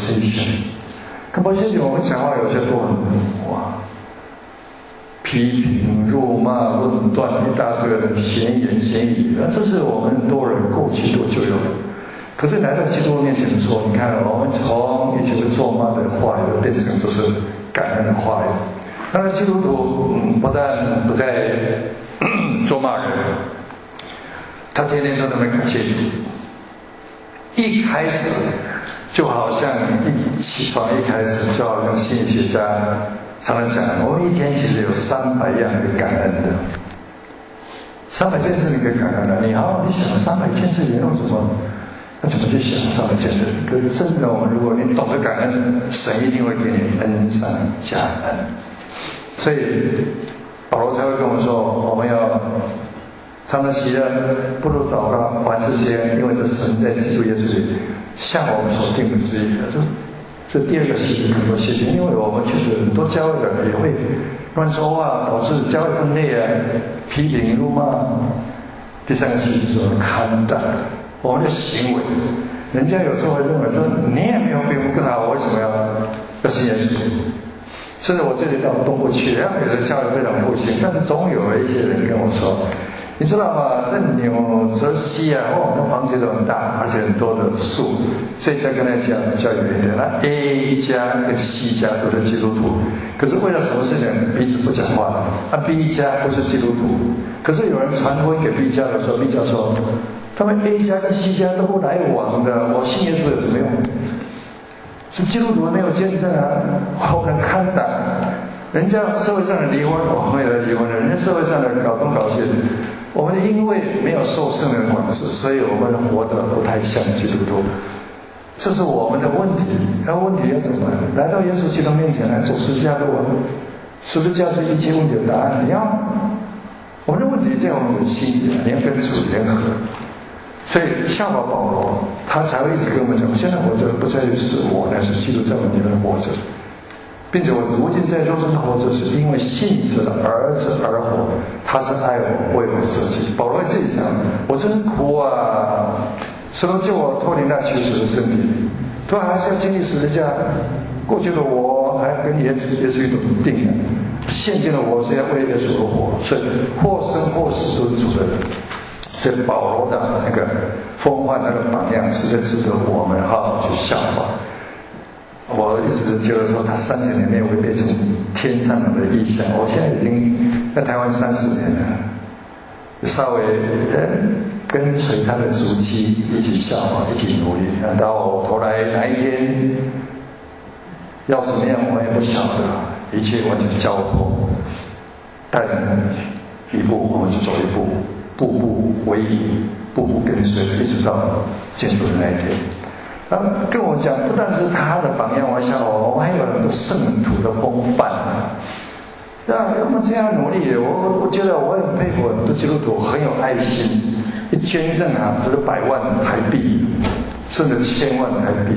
conversation，conversation 我们讲话有些都很哇，批评、辱骂、论断，一大堆的闲言闲语，那这是我们很多人过去多就有。可是来到基督面前的时候，你看我们从以前的咒骂的话语，变成都是感恩的话语。那么基督徒、嗯、不但不再咒骂人，他天天都在那感谢主。一开始就好像一起床一开始就好像心理学家常常讲，我们一天其实有三百样可以感恩的，三百件事你可以感恩的。你好好去想三百件事你用什么？那怎么去想三百件事？可是真的，我们如果你懂得感恩，神一定会给你恩上加恩。所以保罗才会跟我们说，我们要常常喜乐，不如祷告，凡事谢恩，因为这神在基督耶稣里向我们所定的旨意。这第二个是很多事情，因为我们确实很多教会的人也会乱说话，导致教会分裂啊，批评、辱骂。第三个是就是我们看待我们的行为，人家有时候会认为说你也没有比我更好，我为什么要要信耶稣？甚至我这里到东部去，然后有的教会非常复兴，但是总有一些人跟我说，你知道吗？那纽泽西啊，哦，那房子都很大，而且很多的树。这家跟那家比较远一点，那 A 家跟 C 家都是基督徒，可是为了什么事情彼此不讲话？那 B 家不是基督徒，可是有人传福音给 B 家的时候 ，B 家说，他们 A 家跟 C 家都不来往的，我信耶稣有什么用？是基督徒没有见证啊，我们看的。人家社会上的离婚，我们也来离婚了；人家社会上的搞东搞西的，我们因为没有受圣灵的管制，所以我们活得不太像基督徒。 这是我们的问题。那问题要怎么办？来到耶稣基督面前来走十字架的问，十字架是一切问题的答案。你要，我们的问题在我们的心里，你要跟主联合。所以效法保罗，他才会一直跟我们讲：现在活着不再是我，乃是基督在我里面活着，并且我如今在肉身活着，是因为信神的儿子而活。他是爱我，为我舍己。保罗自己讲：我真苦啊！神都救我脱离那屈死的身体，都还是要经历十字架。过去的我还跟耶耶稣一同定了，现今的我是要为耶稣而活，所以或生或死都是主的人。所以保罗的那个风范那个榜样，实在值得我们好好去效法。我一直觉得说，他三十年内会变成天上人的意象。我现在已经在台湾三十年了，稍微跟随他的足迹一起效法，一起努力。到头来哪一天要怎么样，我也不晓得，一切完全交托，带人一步我们就走一步。步步为营，步步跟随，一直到见主的那一天。他跟我讲，不但是他的榜样，我想我还有很多圣徒的风范啊。那要么这样努力，我我觉得我很佩服很多基督徒很有爱心，一捐赠啊，就是百万台币，甚至千万台币。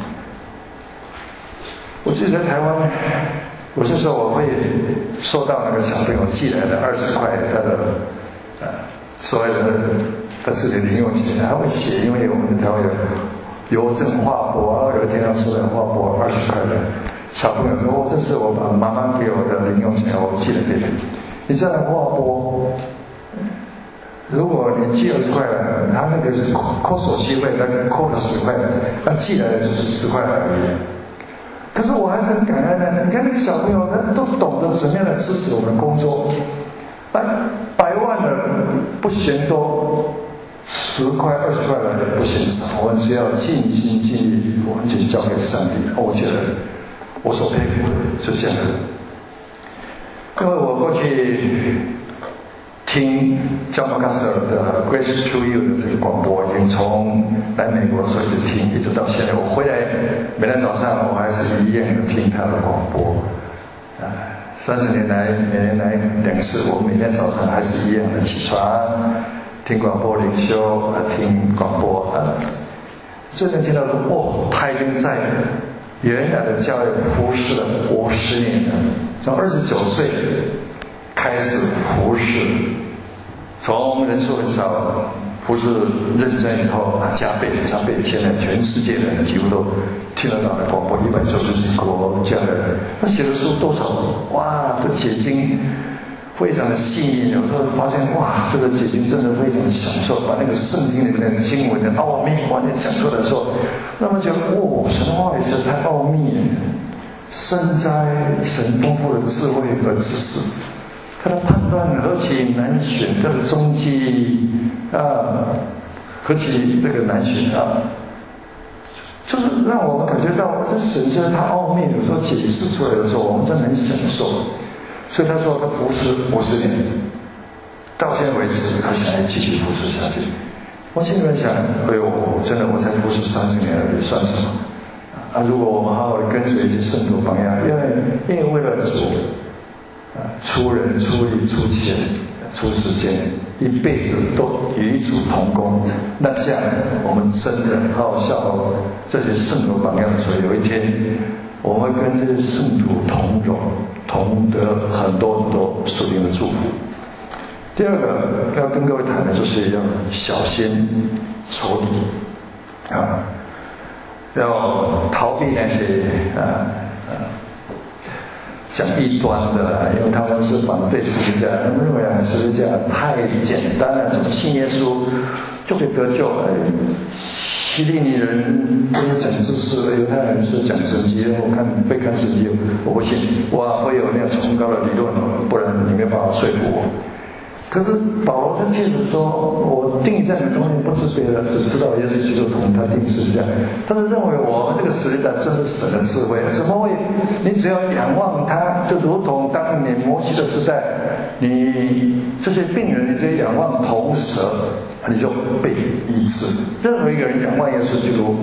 我记得在台湾，有些时候我会收到那个小朋友寄来的二十块，他的呃。所谓的他自己的零用钱，他会写，因为我们的台湾有邮政划拨，有一天要出来划拨二十块的。小朋友说：“哦，这是我把妈妈给我的零用钱，我寄了给你。”你再来划拨，如果你寄二十块了，他那个是扣手续费，大概扣了十块，那寄来的只是十块而已。可是我还是很感恩的。你看那个小朋友，他都懂得怎么样来支持我们的工作。百百万的不嫌多，十块二十块来的不嫌少，我们只要尽心尽力，完全交给上帝。我觉得我所佩服的就这样的。因为我过去听 John MacArthur 的 Grace to You 的这个广播，已经从来美国的时候一直听，一直到现在。我回来每天早上我还是一样的听他的广播，啊。三十年来，每年来两次，我每天早上还是一样的起床，听广播领袖，听广播啊。最近听到说，哦，他已经在原来的教育服侍了五十年了，从二十九岁开始服侍，从人数很少，服侍认真以后啊，加倍加倍，现在全世界的人几乎都听得到的广播，一百九十几国家的人，他写的书多少？哇，都解经非常的细腻。有时候发现哇，这个解经真的非常享受，把那个圣经里面的经文的奥秘完全讲出来的时候，那么觉得哦，神话也是太奥秘了，深哉神丰富的智慧和知识，他的判断何其难选，他的踪迹啊，何其这个难选啊！就是让我们感觉到，这神是他奥秘，有时候解释出来的时候，我们真的很享受。所以他说他服侍五十年，到现在为止，他想要继续服侍下去。我心里面想，哎呦，真的我才服侍三十年而已，算什么？啊，如果我们好好的跟随一些圣徒榜样，因为因为为了主，啊，出人出力出钱出时间，一辈子都与主同工，那这样我们真的好好效法这些圣徒榜样的时候，有一天我们会跟这些圣徒同荣，同得很多很多属灵的祝福。第二个要跟各位谈的就是要小心仇敌啊，要逃避那些啊啊讲异端的，因为他们是反对十字架，他们认为啊十字架太简单了，怎么信耶稣就可以得救？希利尼人都是讲知识，犹太人是讲神迹，我看会看神迹，我不信，哇，会有那样崇高的理论，不然你没办法说服我。可是保罗他确实说，我定义在你中间不知别的，只知道耶稣基督同他定十字架。他是认为我们这个十字架真是神的智慧，怎么会？你只要仰望他，就如同当年摩西的时代，你这些病人，你只要仰望铜蛇，你就被医治。任何一个人仰望耶稣基督，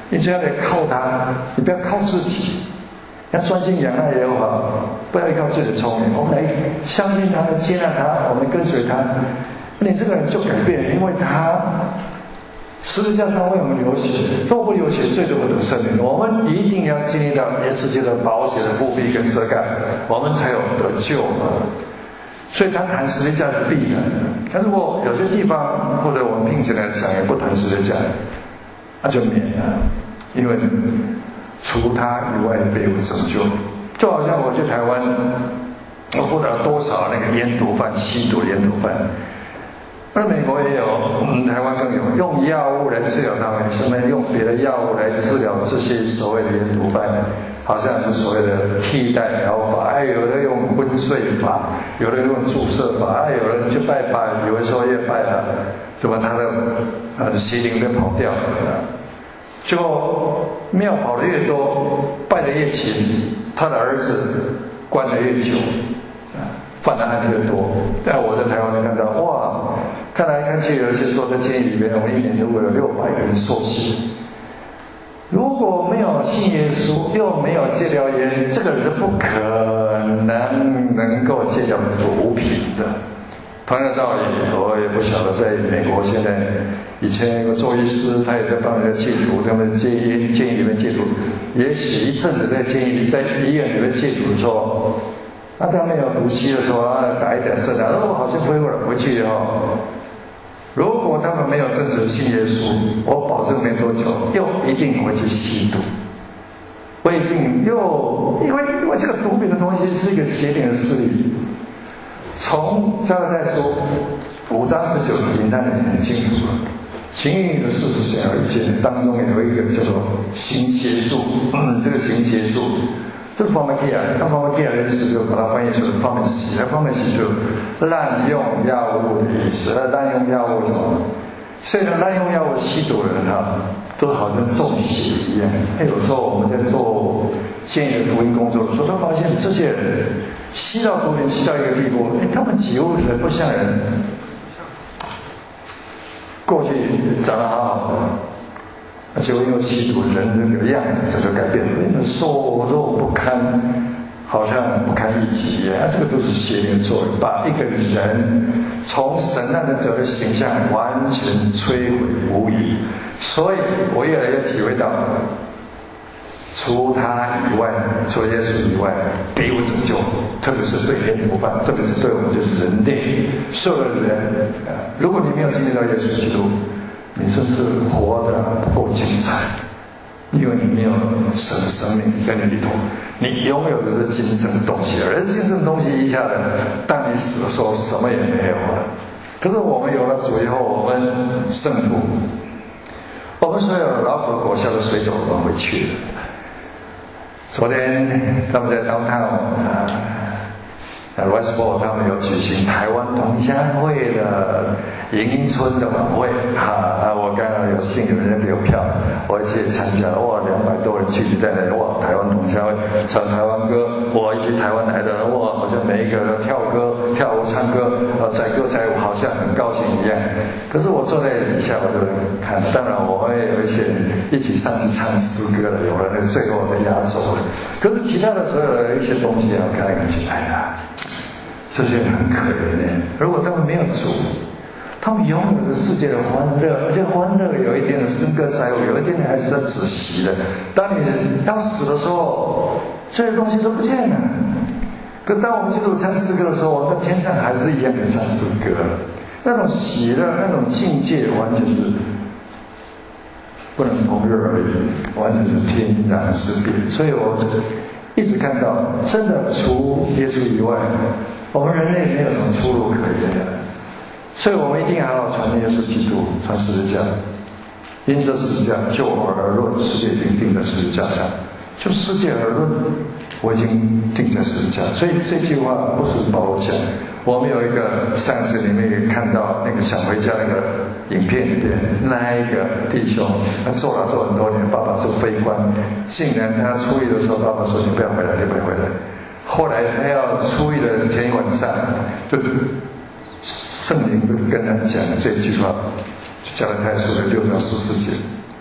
你只要来靠他，你不要靠自己，要专心仰赖耶和华，不要依靠自己的聪明。我们来相信他，接纳他，我们跟随他，你这个人就改变，因为他十字架上为我们流血，若不流血，罪都不得赦免。我们一定要经历到耶稣基督的宝血的复辟跟遮盖，我们才有得救嘛。所以他谈十字架是必然的，但如果有些地方或者我们聘请来讲也不谈十字架，那就免了，因为除他以外别无拯救。就好像我去台湾，我辅导了多少那个烟毒犯、吸毒烟毒犯，那美国也有，嗯，台湾更有，用药物来治疗他们，什么用别的药物来治疗这些所谓的烟毒犯，好像是所谓的替代疗法，还有的用昏睡法，有的用注射法，还有人去拜拜，以为说越拜了，怎么他的呃邪灵被跑掉了，结果庙跑得越多，拜得越勤，他的儿子关得越久，犯的案例越多。但我在台湾看到，哇，看来看去，有些说在监狱里面，我们一年如果有六百个人受洗，如果没有信耶稣，又没有戒掉烟，这个人是不可能能够戒掉毒品的。同样的道理，我也不晓得在美国现在，以前有个兽医师，他也在帮人家戒毒，他们戒烟监狱里面戒毒，也许一阵子在监狱在医院里面戒毒的时候，那他没有毒气的时候，啊，打一点针啊，那我好像恢复了回去哦。如果他们没有真实信耶稣，我保证没多久又一定会去吸毒，不一定又因为因为这个毒品的东西是一个邪灵的势力。从加拉太书五章十九节，那里很清楚了。情欲的事是显而易见，当中有一个叫做行邪术，嗯，这个行邪术，这个 pharmakia， 那 pharmakia 的意思就把它翻译成 pharmacy， pharmacy 就滥用药物的意思。滥用药物什么？所以呢，滥用药物吸毒的人哈，都好像中邪一样。那有时候我们在做监狱福音工作的时候，都发现这些人吸到毒品，吸到一个地步，哎，他们几乎人不像人。过去长得好好的，结果因为吸毒，人那个样子这就改变了，变得瘦肉不堪，好像不堪一击一样。这个都是邪灵作为，把一个人从神那的者的形象完全摧毁无疑。所以我越来越体会到，除他以外，除耶稣以外，别无拯救。特别是对烟毒犯，特别是对我们就是人类所有的人，呃，如果你没有经历到耶稣基督，你甚至活得不够精彩，因为你没有神的生命在你里头，你拥有的是今生的东西，而今生的东西一下子，当你死的时候，什么也没有了。可是我们有了主以后，我们圣徒，我们所有劳苦果效的水走轮回去了。昨天他们在downtown啊。Westport 他们有举行台湾同乡会的迎春的晚会，哈、啊，我刚刚有幸有人给我票，我一起参加，哇，两百多人聚集在那里，哇，台湾同乡会唱台湾歌，我一起台湾来的人，哇，好像每一个人跳歌、跳舞、唱歌，呃，载歌载舞，好像很高兴一样。可是我坐在底下，我就看，当然我会有一些一起上去唱诗歌的，有人那最后的压轴的，可是其他的所有的一些东西啊，看来看去，哎呀。这些人很可怜的，如果他们没有主，他们拥有着世界的欢乐，而且欢乐有一天的诗歌载舞，有一天还是要止息的。当你要死的时候，这些东西都不见了。可当我们基督徒唱诗歌的时候，我们在天上还是一样的唱诗歌，那种喜乐，那种境界，完全是不能同日而语，完全是天壤之别。所以我一直看到，真的除耶稣以外，我们人类没有什么出路可言的，所以我们一定好好传耶稣基督，传十字架。因这十字架就我而论，世界已经定在十字架上；就世界而论，我已经定在十字架。所以这句话不是保罗讲。我们有一个上次里面也看到那个想回家那个影片里边，那一个弟兄他做了做很多年，爸爸是飞官，竟然他初一的时候，爸爸说你不要回来，你不要回来。后来他要初一的前一晚上，就圣灵就跟他讲这句话，就加拉太书的六章十四节，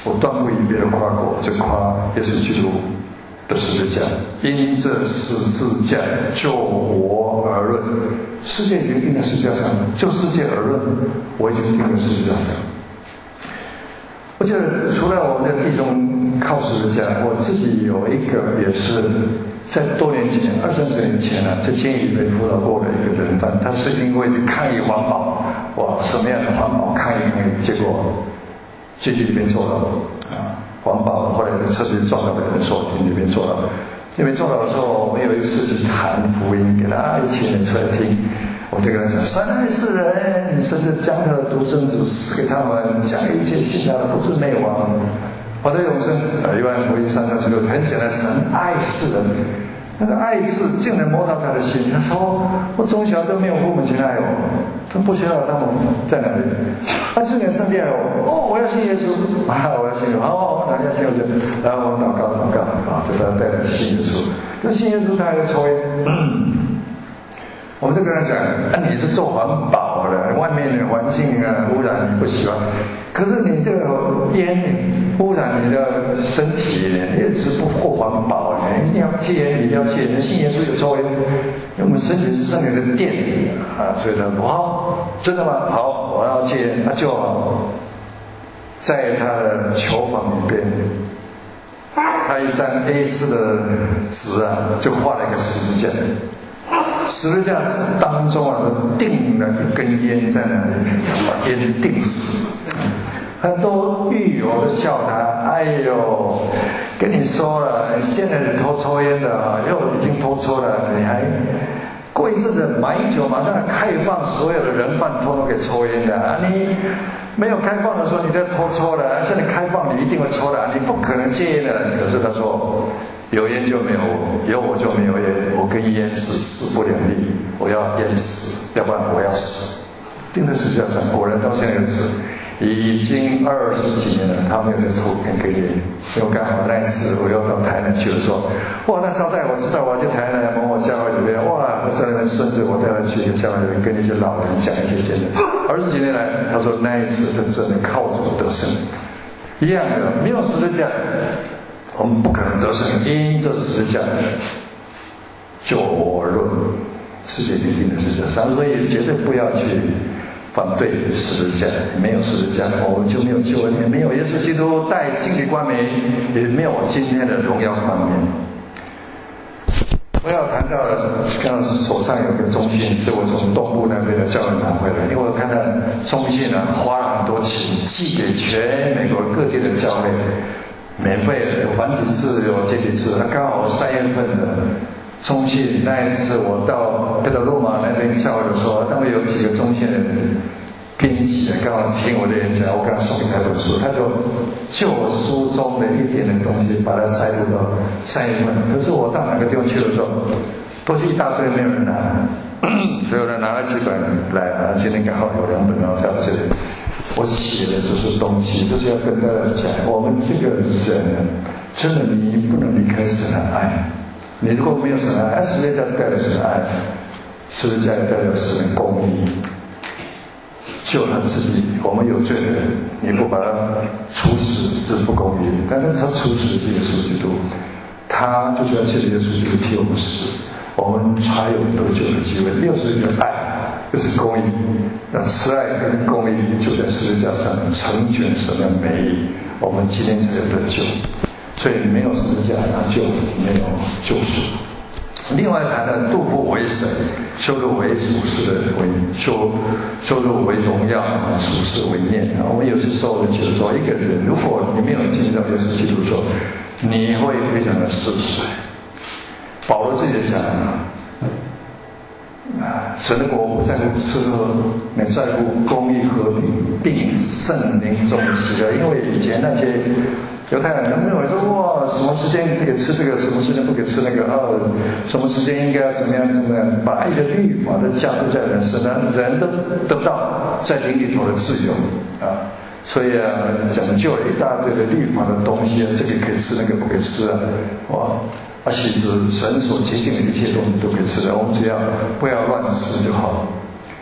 我断不以别的夸口，就夸耶稣基督的十字架。因这十字架就我而论，世界已经定在十字架上，就世界而论，我已经定在十字架上。我觉得除了我们的弟兄靠十字架，我自己有一个也是在多年前，二三十年前啊，在监狱被辅导过的一个人犯，他是因为抗议环保，哇，什么样的环保抗议抗议，结果监狱里面坐牢啊，环保后来在车子撞到被人说进里面坐牢，里面坐牢的时候，我们有一次去谈福音，给他一群人出来听。我就跟他讲，神爱世人，甚至将他的独生子赐给他们，将一切信他的不是灭亡，我的永生。呃，约翰福音三章十六，很简单，神爱世人，那个爱字竟然摸到他的心。他说，我从小都没有父母亲爱我，他不知道他们在哪里。但是你上帝爱我，哦，我要信耶稣啊，我要信耶稣，哦，我哪要信耶稣？然后我祷告祷告啊，就把他带来信耶稣。那信耶稣他还在抽烟。嗯我们就跟他讲，啊，你是做环保的，外面的环境啊污染你不喜欢，可是你这个烟污染你的身体呢，你也是不够环保呢，一定要戒烟，一定要戒烟。信耶稣有抽烟，因为我们身体是圣灵的殿啊，所以他说好，真的吗？好，我要戒烟，那就好。在他的囚房里边，他一张 A 四 的纸啊，就画了一个十字架。十字架当中啊，钉了一根烟在那里，把烟钉死。很多狱友都笑他，哎呦，跟你说了，现在你偷抽烟的啊，又已经偷抽了，你还过一阵子马英九马上开放所有的人犯通通给抽烟的啊，你没有开放的时候你就偷抽了，现在开放你一定会抽的，你不可能戒烟的。可是他说，有烟就没有我，有我就没有烟，我跟烟是势不两立，我要烟死，要不然我要死。钉在十字架上，果然到现在为止，已经二十几年了，他没有在抽一根烟。因为刚好那一次我又到台南去的时候，哇，那招待我知道我要去台南某某教会里面，哇，我在那边顺着我带他去一个教会里面，跟一些老人讲一些见证。二十几年来，他说那一次他真的靠主得胜，一样的，没有十字架。我们不可能得胜，因这十字架就我而论，世界必定的十字架上，所以绝对不要去反对十字架。没有十字架，我们就没有救恩，也没有耶稣基督带净理冠冕，也没有今天的荣耀冠冕。我要谈到了，刚刚手上有个中信，是我从东部那边的教会拿回来，因为我看到中信啊花了很多钱寄给全美国各地的教会。免费的，有繁体字，有简体字。那刚好三月份的中信那一次，我到贝德罗马那边教会的时候，他们有几个中信人编辑的，刚好听我的演讲，我刚送给他本书，他就就我书中的一点的东西，把它摘录到三月份。可是我到哪个地方去的时候，都是一大堆，没有人拿，所以我拿了几本来啊，今天刚好有两本要到这里。我写的就是东西，就是要跟大家讲，我们这个人真的你不能离开神的爱。你如果没有神的爱，十字架带了神的爱，十字架带了神的公义，救了自己。我们有罪的人，你不把他处死，这是不公义。但是他处死的耶稣基督，他就是要借着耶稣基督替我们死，我们才有得救的机会。又是一个爱，又是公义。那慈爱跟公义就在十字架上成全神的美意，我们今天才有得救。所以没有十字架，那就没有救赎。另外谈的度父为神，修路为属世的为修修路为荣耀，属世为念。我们有些时候就觉得说，一个人如果你没有进入到耶稣基督的时候，你会非常的失水。保罗自己讲啊，神的国不在乎吃喝，乃在乎公义、和平，并圣灵中喜乐。因为以前那些犹太人，他们认为说，哇，什么时间可以吃这个，什么时间不可以吃那个，哦，什么时间应该怎么样怎么样，把一个律法的加注在人身上，人都得不到在灵里头的自由啊。所以啊，讲究了一大堆的律法的东西啊，这个可以吃，那个不可以吃啊，哇！啊，其实神所洁净的一切东西都可以吃的，我们只要不要乱吃就好。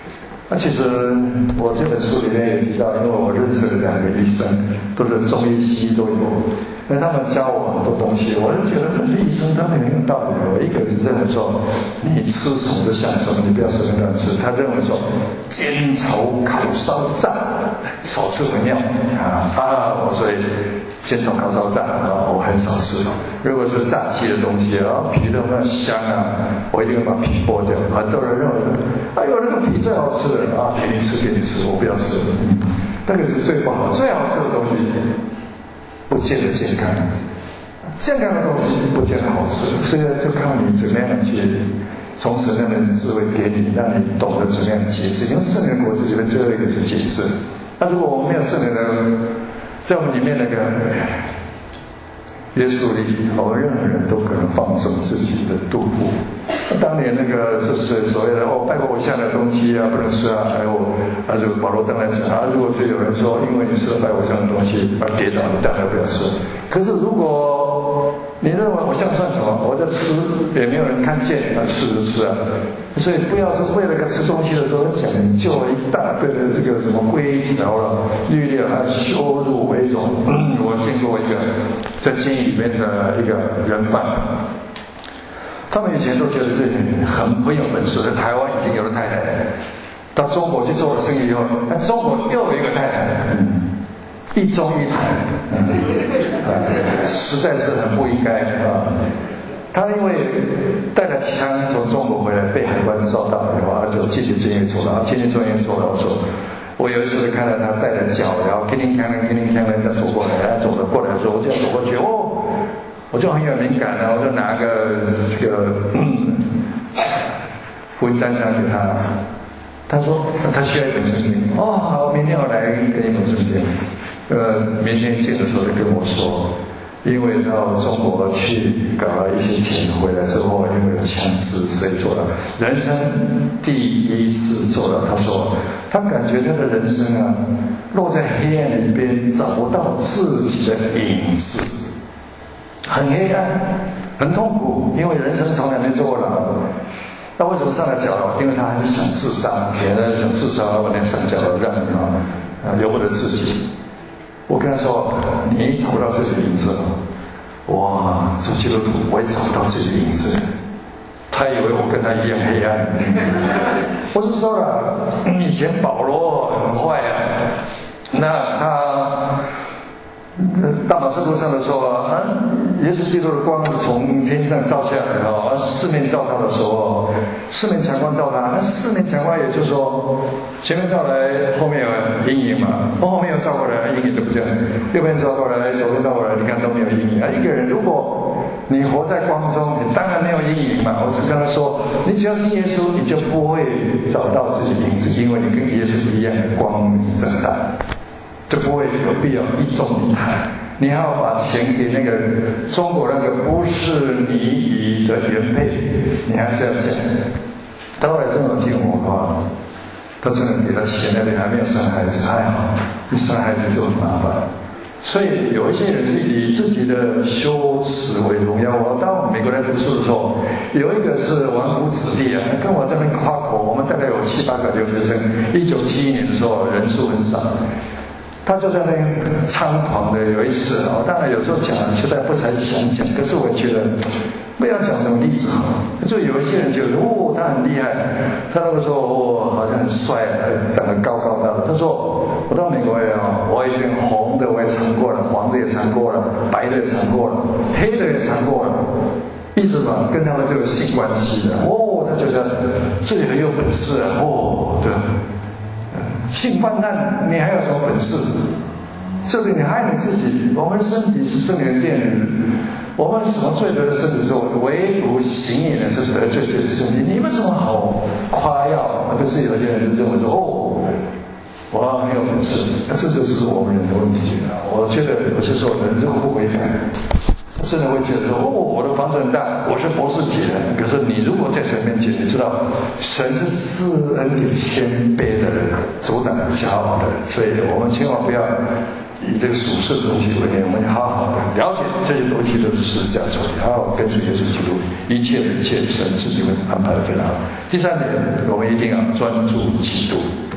那其实我这本书里面也提到，因为我认识了两个医生，都是中医西医都有，那他们教我很多东西，我就觉得这些医生他们很有道理。我一个是认为说，你吃什么就像什么，你不要随便乱吃。他认为说，煎炒烤烧炸少吃为妙啊啊！我所以煎炒烤烧炸啊，我很少吃。如果是炸鸡的东西啊，皮都那香啊，我一定会把皮剥掉。很多人认为说，哎呦，那个皮最好吃的啊，给你吃给你吃，我不要吃。嗯，那个是最不好，最好吃的东西不见得健康，健康的东西不见得好吃，所以就靠你怎么样去从神那边的智慧给你，让你懂得怎么样节制。因为圣灵果子里面最后一个是节制。那如果我们没有圣灵的，在我们里面那个约束力，我们任何人都可能放纵自己的肚腹。当年那个就是所谓的哦拜过偶像的东西啊不能吃啊，还有啊就保罗当然讲啊，如果是有人说因为你吃了拜偶像的东西而跌倒，你当然不要吃。可是如果你认为偶像算什么，我就吃也没有人看见，那吃就吃啊。所以不要是为了个吃东西的时候讲究了一大堆的这个什么规条了、律例啊，羞辱为荣。嗯，我见过一个在监狱里面的一个人犯，他们以前都觉得自己很很有本事，在台湾已经有了太太，到中国去做了生意以后，那中国又有一个太太，嗯，一中一台，嗯，实在是很不应该啊。他因为带了枪从中国回来，被海关抓到以后，他就进去监狱坐牢，进去坐监坐牢的时候，我有一次看到他带着脚，然后叮叮当当、叮叮当当这样走过来，他走了过来的时候，我就走过去，哦，我就很有敏感了，我就拿个这个嗯福音单张给他，他说他需要一本圣经，哦好，明天我来给你本圣经，呃，明天见的时候就跟我说。因为到中国去搞了一些钱回来之后，因为有枪支，所以做了人生第一次做了。他说，他感觉他的人生啊，落在黑暗里边，找不到自己的影子，很黑暗，很痛苦，因为人生从来没做过牢。那为什么上了绞牢？因为他还想自杀，别人想自杀，我连上绞牢让你啊，由不得自己。我跟他说，你找不到自己的影子了。哇，做基督徒我也找不到自己的影子。他以为我跟他一样黑暗。我是说了，以前保罗很坏啊，那他大马士革上的时候啊，耶稣基督的光从天上照下来啊，四面照他的时候，四面强光照他，那四面强光也就是说，前面照来，后面有阴影嘛，后面又照过来，阴影就不见了；右边照过来，左边照过来，你看都没有阴影啊。一个人如果你活在光中，你当然没有阴影嘛。我是跟他说，你只要信耶稣，你就不会找到自己的影子，因为你跟耶稣一样光明正大。就不会有必要一中一台，你还要把钱给那个中国那个不是你乙的原配，你还是要讲。到后来真的听我话，他真的给他钱，那里还没有生孩子，还好，一生孩子就很麻烦。所以有一些人是以自己的羞耻为荣耀。我到美国来读书的时候，有一个是纨绔子弟啊，跟我这边夸口，我们大概有七八个留学生。一九七一年的时候，人数很少。他就在那边猖狂的有一次哦，当然有时候讲实在不才想讲，可是我觉得不要讲什么例子好，就有一些人觉得哦他很厉害，他那个时候哦好像很帅，长得高高大的。他说我到美国来哦，我已经红的我也尝过了，黄的也尝过了，白的也尝过了，黑的也尝过了，一直嘛跟他们就有性关系的哦，他觉得自己很有本事啊哦对。性泛滥，你还有什么本事？这个你害你自己。我们身体是圣灵的殿宇，我们什么罪得的身体之后，唯独行淫的是得罪罪的身体。你们什么好夸耀？可是有些人就认为说，哦，我很有本事，那这就是我们人的问题啊。我觉得有些时候人如果不悔改，真的会觉得说，哦，我的房子很大，我是博士级的。可是你如果在神面前，你知道神是施恩给谦卑的人，阻挡骄傲的。所以我们千万不要以这个属世的东西为念，我们要好好的了解这些东西都是十字架手里，好好跟随耶稣基督，一切的一切神自己会安排的非常好。第三点，我们一定要专注基督。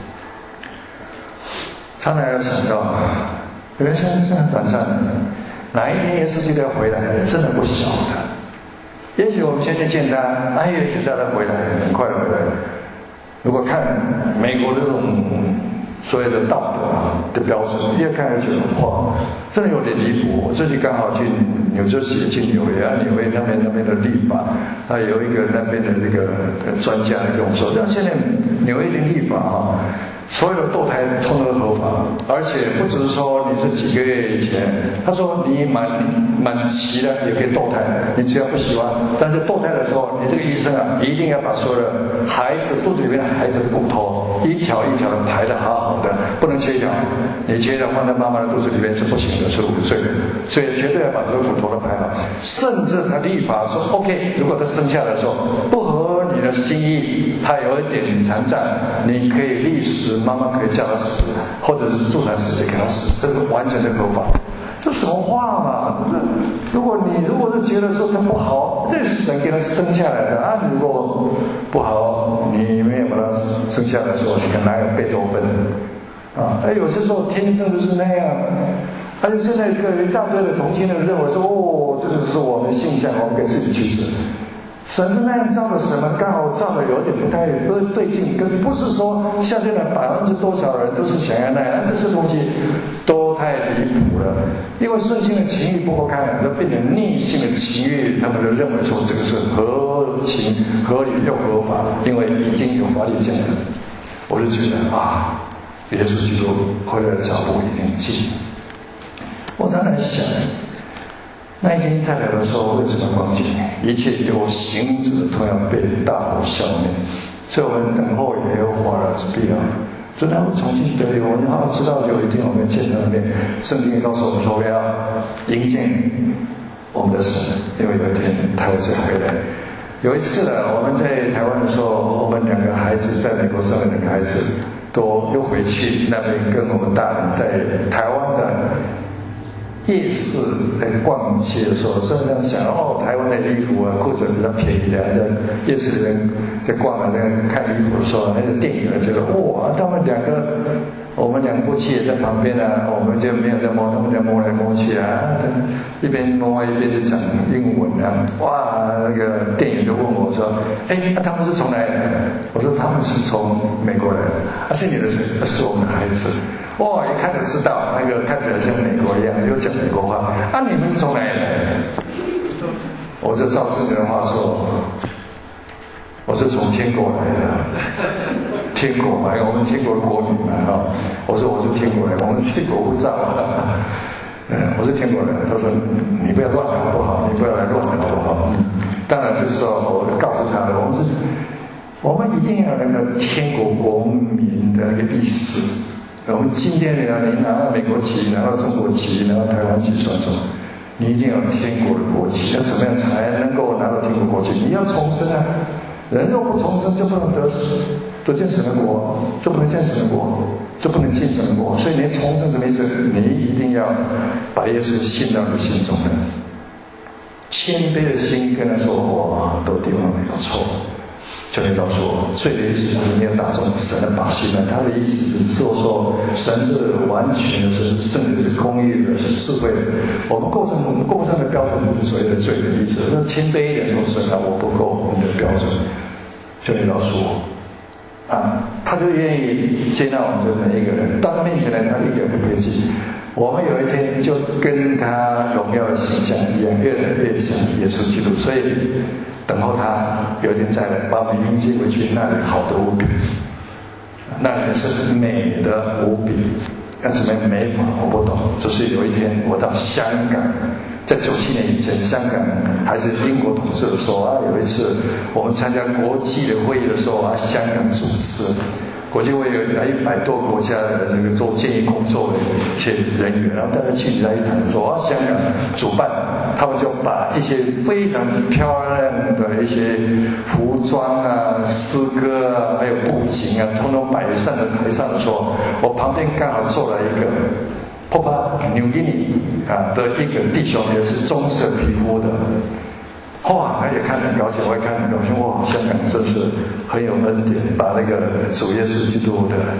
常常要想到，人生是很短暂的，哪一天耶稣基督要回来，真的不晓得。也许我们现在见他，哎，也许他回来，很快回来。如果看美国这种所谓的道德啊的标准，越看越觉得哇，真的有点离谱。我最近刚好去纽泽西，去纽约啊，纽约那边那边的立法，他有一个那边的这个专家跟我说，像现在纽约的立法啊，所有的堕胎通通合法，而且不只是说你是几个月以前，他说你满满期了也可以堕胎，你只要不喜欢，但是堕胎的时候，你这个医生啊，一定要把所有的孩子肚子里面的孩子的骨头一条一条的排得好好的，不能切掉，你切掉放在妈妈的肚子里面是不行的，是无罪的，所以绝对要把这个骨头都排好。甚至他立法说 OK， 如果他生下来的时候不合你的心意，他有一点残障，你可以立时妈妈可以叫他死，或者是助产时间给他死，这个完全的合法。这什么话嘛？就是如果你如果是觉得说他不好，这是神给他生下来的啊。如果不好，你没有把他生下来的时候，你看哪有贝多芬啊？哎，有些时候天生就是那样。而且现在一个一大堆的同性恋认为说，哦，这个是我们的性向，我们给自己去死。神是那样造的，神们刚好造的有点不太不对劲，可是不是说像现在百分之多少人都是想要那样，这些东西都太离谱了。因为顺性的情欲不够开朗，就变成逆性的情欲，他们就认为说这个是合情合理又合法，因为已经有法律讲了。我就觉得啊，耶稣基督回来的脚步已经近。我当然想。那一天再来的时候会怎么光景？一切有形者都要被大火消灭，所以我们等候也有华尔之必要。所以他会重新得力。我们好知道有一天我们见到面，圣经也告诉我们说要迎接我们的神，因为有一天他会再回来。有一次呢，我们在台湾的时候，我们两个孩子在美国生的两个孩子都又回去那边跟我们大人在台湾的夜市在逛街的时候，虽然想哦，台湾的衣服啊，裤子比较便宜的，在夜市里面在逛啊，那个看衣服的时候，那个店员觉得哇，他们两个，我们两夫妻也在旁边啊，我们就没有在摸，他们在摸来摸去啊，一边摸一边就讲英文啊，哇，那个店员就问我说，哎，那他们是从哪里来的？我说他们是从美国来的，啊，是你的谁？那是我们的孩子。哇！一看就知道，那个看起来像美国一样，又讲美国话。啊，你们是从哪里来的？我就照圣经的话说，我是从天国来的。天国嘛，我们天国的国民嘛，哈。我说我是天国来的，我们天国不造啊。嗯，我是天国来的。他说你不要乱好不好？你不要来乱好不好？嗯，当然就是说，我告诉他的，我们是，我们一定要那个天国国民的那个意识。我们今天呢，你拿到美国旗，拿到中国旗，拿到台湾旗，算什么？你一定要有天国的国旗。要怎么样才能够拿到天国国旗？你要重生啊！人若不重生，就不能得得见神的国，就不能见神的国，就不能进神的国。所以，你重生什么意思？你一定要把耶稣信到你心中的，谦卑的心跟他说：“我很多地方没有错。”就会告诉我，罪的意思就是没有打中神的把戏呢。他的意思是说，说神是完全的，是圣的，是公义的，是智慧的。我们构成我们构成的标准不是所谓的罪的意思，那谦卑一点说，神啊，我不够你的标准。就会告诉我，啊，他就愿意接纳我们的每一个人，到他面前来，他一点不偏激。我们有一天就跟他荣耀的形象一样，越来越像耶稣基督，所以。等候他有一天再来把我们迎接回去，那里好的无比，那里是美的无比。要怎么样美法我不懂，只是有一天我到香港，在九七年以前，香港还是英国统治的时候啊，有一次我们参加国际的会议的时候啊，香港主持。国际会有一百多国家的那个做建议工作的一些人员，然后大家聚集在一谈说啊，香港主办，他们就把一些非常漂亮的一些服装啊、诗歌啊，还有布景啊，通通摆上的台上的时候，我旁边刚好坐了一个波巴纽基尼啊的一个弟兄，也是棕色皮肤的。哇，他也看得很高兴，我也看得很高兴。哇，香港真是很有恩典，把那个主耶稣基督的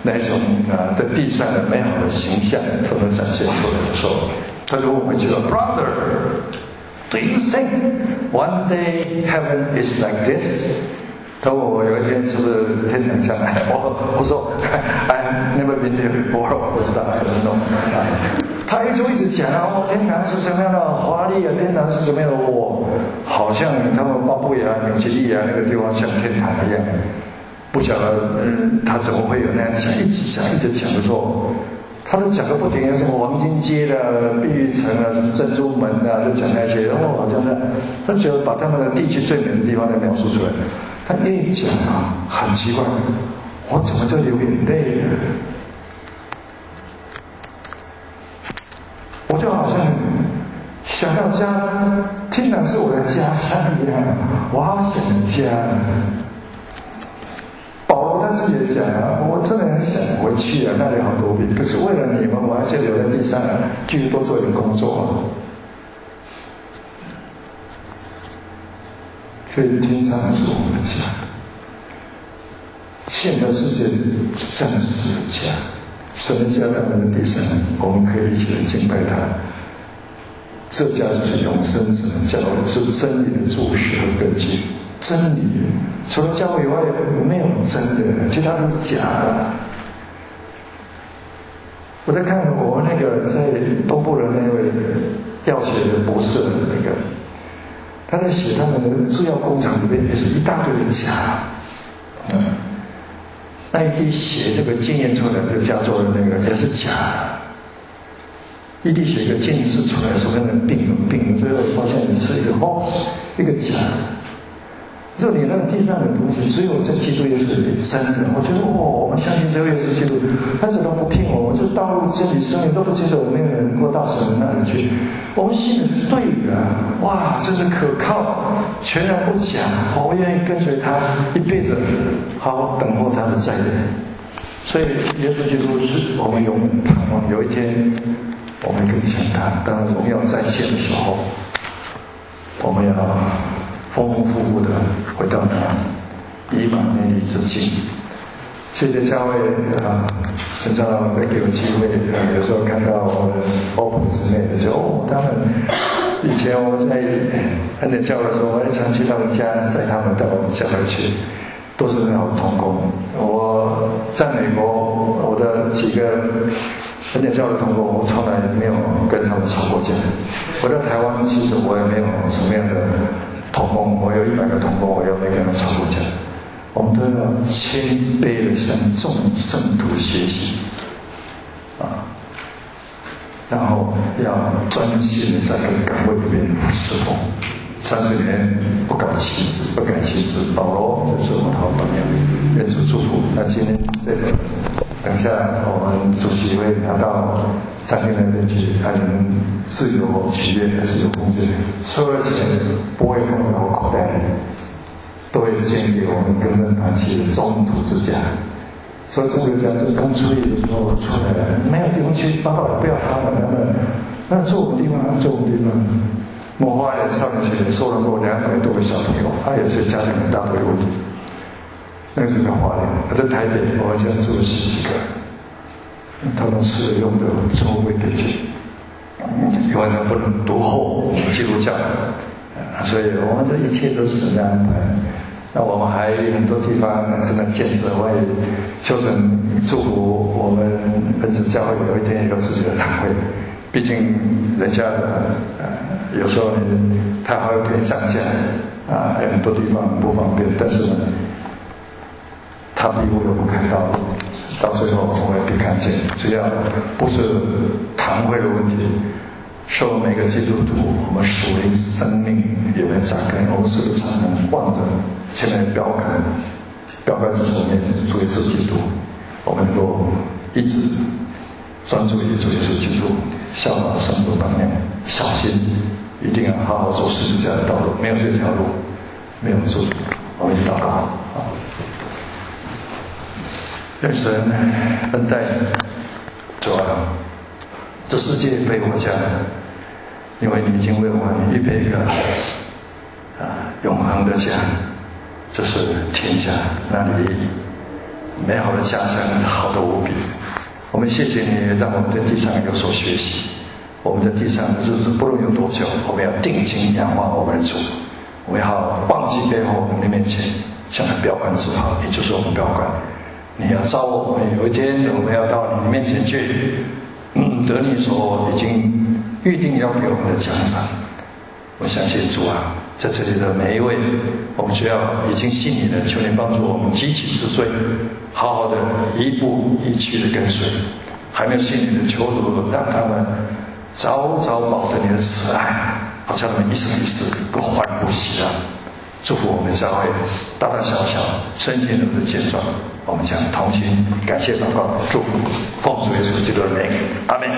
那种啊在地上的美好的形象都能展现出来的时候，他就问我一句 ：“Brother, do you think one day heaven is like this？” 他问我有一天是不是天堂像来？我我说 I never been there before， 我不知道 I don't know。他一直一直讲啊，哦，天堂是什么样的华丽啊，天堂是什么样的？我好像他们巴布亚、纽西利亚那个地方像天堂一样，不晓得嗯他怎么会有那样讲，一直讲一直讲的时候，他都讲个不停，有什么黄金街的、碧玉城啊、什么珍珠门啊，就讲那些，然后好像他他只有把他们的地区最美的地方再描述出来。他一讲啊，很奇怪，我怎么就流眼泪了？我就好像想到家，天堂是我的家乡一样，我好想家。保罗他自己也讲啊，我真的很想回去啊，那里好多病，可是为了你们，我还是留在地上啊，继续多做一点工作啊。所以天上是我们的家，现在世界暂时的家，神的家在我们的地上，我们可以一起来敬拜他。这家就是永生神的教会，是真理的柱石和根基。真理除了教会以外，没有真的，其他都是假的。我在看我那个在东部的那位药学的博士的那个。他在写他们的制药工厂里面也是一大堆的假，嗯，那一滴血这个检验出来的加州的那个也是假，一滴血一个检测出来什么样的病人病人，最后发现是一个哦一个假。就你那个地上的东西，只有在基督耶稣里真的。我觉得哦，我们相信这位耶稣基督，他怎么不骗我？我就道路、真理、生命都不接受，我没有人能够到神的那里去。我们信的是对的，哇，真是可靠，全然不假。我愿意跟随他一辈子，好好等候他的再来。所以耶稣基督是我们永远盼望有一天我们更像他。当荣耀再现的时候，我们要丰丰富富的回到那以马内利之境。谢谢教会啊，经常再给我机会啊，有时候看到我们 open 之内的时候，哦，他们以前我在恩典教的时候，我也常去他们家，载他们到我们教会去，都是很好的同工。我在美国，我的几个恩典教的同工，我从来没有跟他们吵过架。我在台湾，其实我也没有什么样的同工，我有一百个同工，我也没跟他们吵过架。我们都要谦卑的向众圣徒学习啊，然后要专心的在这个岗位里面侍奉。三十年不搞旗帜，不改旗帜，保罗这是我们好榜样，愿主祝福。那今天这个，等下我们主席会拿到餐厅那边去，还能自由取悦，自由工作，收了钱不会放到我口袋里。都会建议我们更正堂契的中途之家，所以中途之家就是刚出狱的时候出来了，没有地方去，爸爸也不要他们，他们那住我们地方，住我们地方。魔花园少年学收容过两百多个小朋友，他也是家庭很大的问题。那是在花莲，我在台北，我们现在住了十几个，他们使用的周围背景，因为他不能读后基督教。所以我们这一切都是神的安排。那我们还有很多地方正在建设，我也求神祝福我们恩慈教会有一天有自己的堂会。毕竟人家的呃有时候他还会给你涨价啊，有很多地方不方便，但是呢，他庇护又不开刀，到最后我们也没看见。只要不是堂会的问题。受每个基督徒，我们属灵生命有没有扎根？我们是不是常常望着前面的标杆，标杆就是我们主耶稣基督，我们能够一直专注于主耶稣基督，效法圣徒榜样，小心一定要好好走十字架的道路，没有这条路，没有主，我们一起祷告啊！愿神恩待主啊！这世界非我家，因为你已经为我们预备一个啊永恒的家，这是天家，那里美好的家乡好得无比。我们谢谢你，让我们在地上有所学习。我们在地上的日子不论有多久，我们要定睛仰望我们的主，我们要忘记背后，我们的面前向他标杆直跑，你就是我们标杆。你要召我们，有一天我们要到你面前去，嗯，得你所已经预定要给我们的奖赏。我相信主啊，在这里的每一位，我们只要已经信你的，求你帮助我们积起之罪，好好的一步一趋的跟随。还没有信你的，求主让他们早早保得你的慈爱，好叫他们一生一世都欢呼喜乐。祝福我们教会大大小小身体人的健壮，我们将同心感谢祷告，祝福奉主耶稣基督的名，阿们。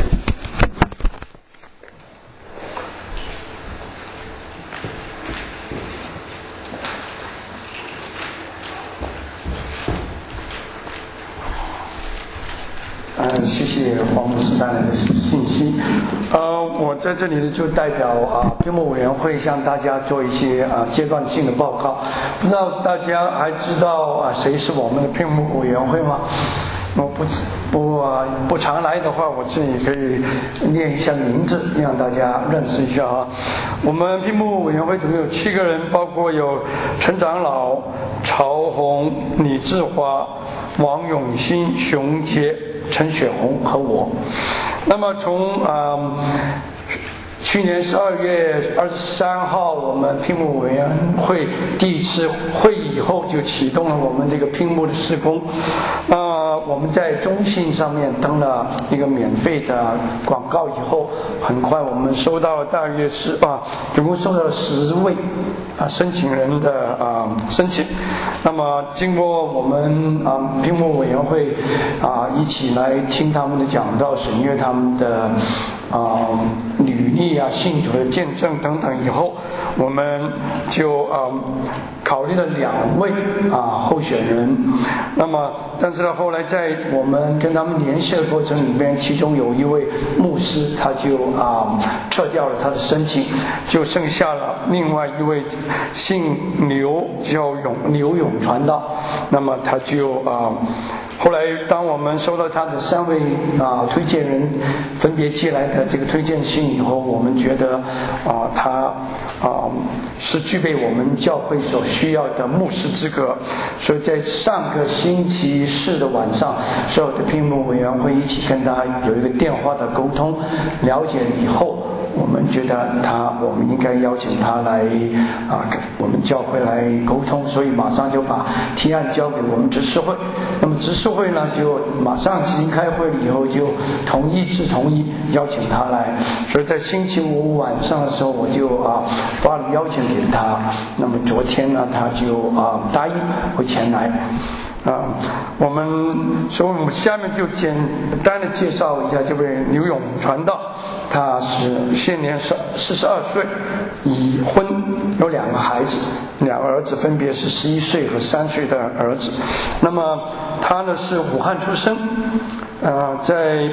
嗯，谢谢黄牧师带来的信息。呃，我在这里呢就代表啊编目委员会向大家做一些啊阶段性的报告。不知道大家还知道啊谁是我们的编目委员会吗？我不不啊不常来的话，我这里可以念一下名字，让大家认识一下啊。我们编目委员会总共有七个人，包括有陈长老、曹红、李志华、王永新、熊杰、陈雪红和我。那么从啊、呃、去年十二月二十三号，我们聘牧委员会第一次会议以后，就启动了我们这个聘牧的施工。呃，我们在中信上面登了一个免费的广告以后，很快我们收到了大约是啊，总共收到了十位啊申请人的啊申请。那么经过我们啊聘牧委员会啊一起来听他们的讲道，审阅他们的啊履历啊、信主的见证等等以后，我们就啊考虑了两位啊候选人。那么但是呢，后来在我们跟他们联系的过程里面，其中有一位牧师他就啊撤掉了他的申请，就剩下了另外一位姓刘叫永刘永传道。那么他就啊后来当我们收到他的三位啊推荐人分别寄来的这个推荐信以后，我们觉得啊他啊是具备我们教会所需要的牧师资格，所以在上个星期四的晚上，所有的聘牧委员会一起跟他有一个电话的沟通，了解以后，我们觉得他我们应该邀请他来啊跟我们教会来沟通，所以马上就把提案交给我们执事会。那么执事会呢就马上进行开会了以后就同意致同意邀请他来，所以在星期五晚上的时候我就啊发了邀请给他。那么昨天呢他就啊答应会前来。啊，我们所以我们下面就简单的介绍一下这位刘永传道，他是现年是四十二岁，已婚，有两个孩子，两个儿子分别是十一岁和三岁的儿子。那么他呢是武汉出生，呃，在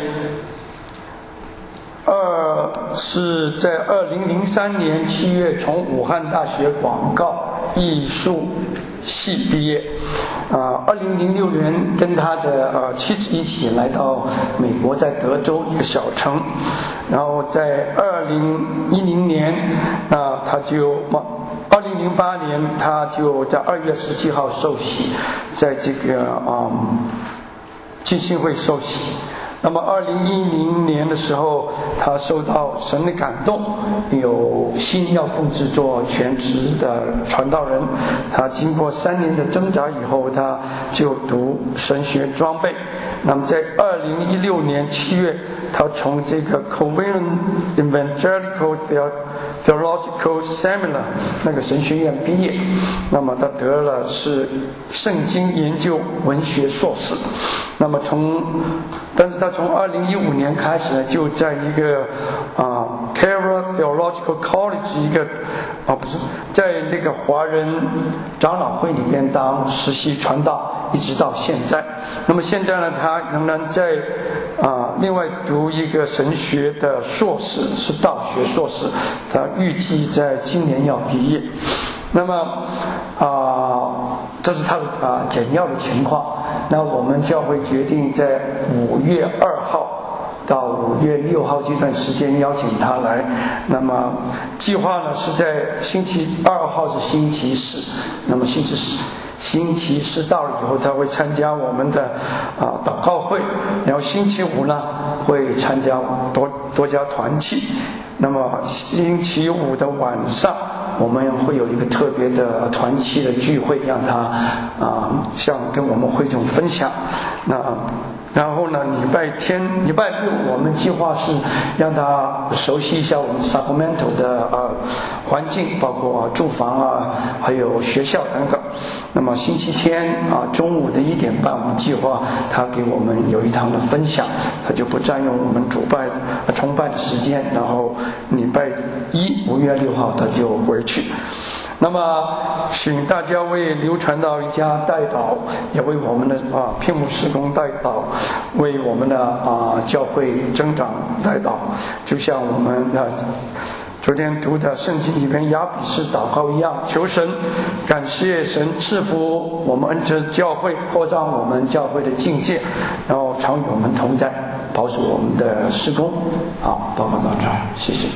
二是在二零零三年七月从武汉大学广告艺术系毕业，啊，二零零六年跟他的呃妻子一起来到美国，在德州一个小城，然后在二零一零年，啊，他就二零零八年他就在二月十七号受洗，在这个啊浸信会受洗。那么二零一零年的时候，他受到神的感动，有心要奉旨做全职的传道人。他经过三年的挣扎以后，他就读神学装备。那么在二零一六年七月，他从这个 Covenant Evangelical Theological Seminar 那个神学院毕业。那么他得了是圣经研究文学硕士。那么从但是他从二零一五年开始呢，就在一个啊 Carroll Theological College 一个啊不是在那个华人长老会里边当实习传道，一直到现在。那么现在呢，他仍然在啊另外读一个神学的硕士，是道学硕士，他预计在今年要毕业。 那么啊、呃，这是他的啊、呃、简要的情况。那我们教会决定在五月二号到五月六号这段时间邀请他来。那么计划呢是在星期二号是星期四，那么星期四星期四到了以后，他会参加我们的啊祷告会，然后星期五呢会参加多多家团契。那么星期五的晚上，我们会有一个特别的团契的聚会，让他啊向跟我们会众分享。那然后呢，礼拜天、礼拜六，我们计划是让他熟悉一下我们 Sacramento 的呃环境，包括、啊、住房啊，还有学校等等。那么星期天啊中午的一点半，我们计划他给我们有一堂的分享，他就不占用我们主拜、呃、崇拜的时间。然后礼拜一五月六号他就回去。那么，请大家为流传道一家代祷，也为我们的啊聘牧事工代祷，为我们的啊教会增长代祷。就像我们啊昨天读的圣经里面亚比士祷告一样，求神感谢神赐福我们恩赐教会，扩张我们教会的境界，然后常与我们同在，保守我们的事工。好，报告到这儿，谢谢。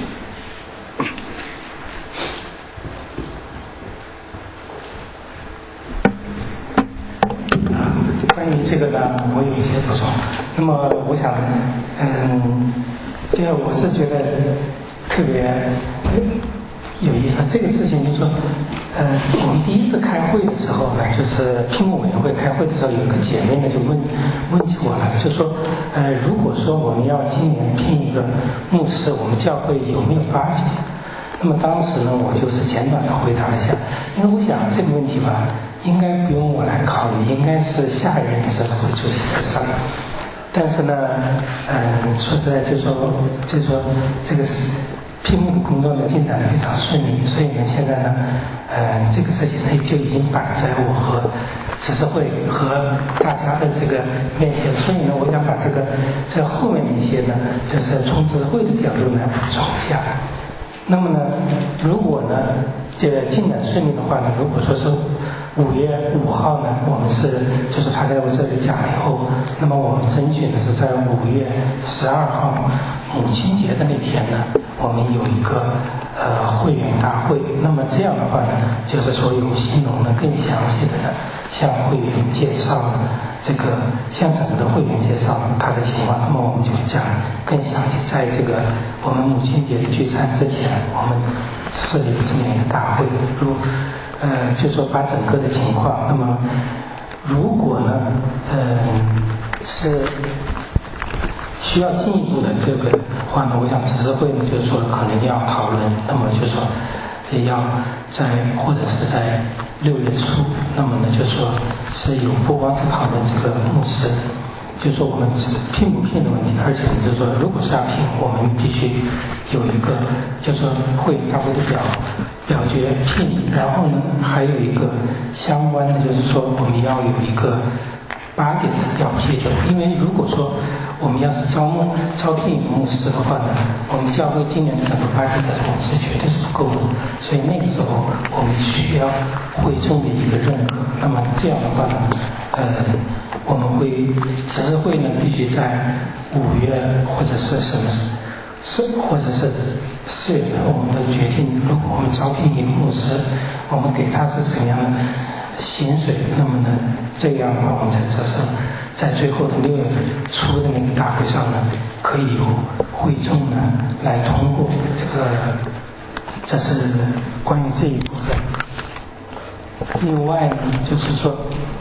关于这个呢，我有一些补充。那么我想，嗯，这个我是觉得特别有意思。这个事情就是说，嗯，我们第一次开会的时候呢，就是聘牧委员会开会的时候，有个姐妹呢就问问起我来，就说，呃，如果说我们要今年聘一个牧师，我们教会有没有巴结的？那么当时呢，我就是简短的回答了一下，因为我想这个问题吧。应该不用我来考虑，应该是下一任执事会主席来商量。但是呢，嗯，说实在，就是说，就是说，这个是聘牧的工作呢进展得非常顺利，所以呢，现在呢，呃，这个事情呢就已经摆在我和执事会和大家的这个面前，所以呢，我想把这个这后面的一些呢，就是从执事会的角度来补充一下。那么呢，如果呢，这个进展顺利的话呢，如果说是五月五号呢，我们是就是他在我这里讲了以后，那么我们争取呢是在五月十二号母亲节的那天呢，我们有一个呃会员大会。那么这样的话呢，就是说由新农呢更详细的呢向会员介绍呢这个向整个的会员介绍他的情况。那么我们就讲更详细，在这个我们母亲节的聚餐之前，我们设立这么一个大会，如。呃，就说把整个的情况，那么如果呢，呃，是需要进一步的这个话呢，我想执事会呢，就是说可能要讨论，那么就是说要在或者是在六月初，那么呢，就是说是有不光是讨论这个牧师，就是说我们聘不聘的问题，而且呢，就是说如果是要聘，我们必须有一个，就是说会大会的表。表决聘，然后呢，还有一个相关的，就是说我们要有一个八点的要批准。因为如果说我们要是招募招聘一个牧师的话呢，我们教会今年的整个八点的牧师绝对是不够的，所以那个时候我们需要会众的一个认可。那么这样的话呢，呃，我们会执事会呢必须在五月或者是什么是或者是四月份我们的决定，如果我们招聘一个牧师，我们给他是什么样的薪水，那么呢，这样的话我们才知道，在最后的六月初的那个大会上呢，可以由会众呢来通过这个，这是关于这一部分。另外呢，就是说。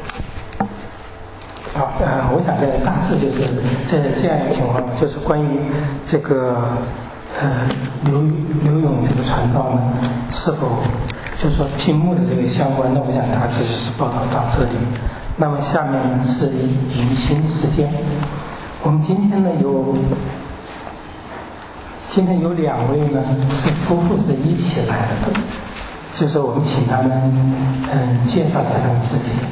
好，呃，我想在大致就是在这样一个情况，就是关于这个呃刘刘勇这个传道呢，是否就是说聘牧的这个相关的，我想大致就是报道到这里。那么下面是迎新时间，我们今天呢有今天有两位呢是夫妇是一起来的，就是我们请他们嗯、呃、介绍一下他们自己。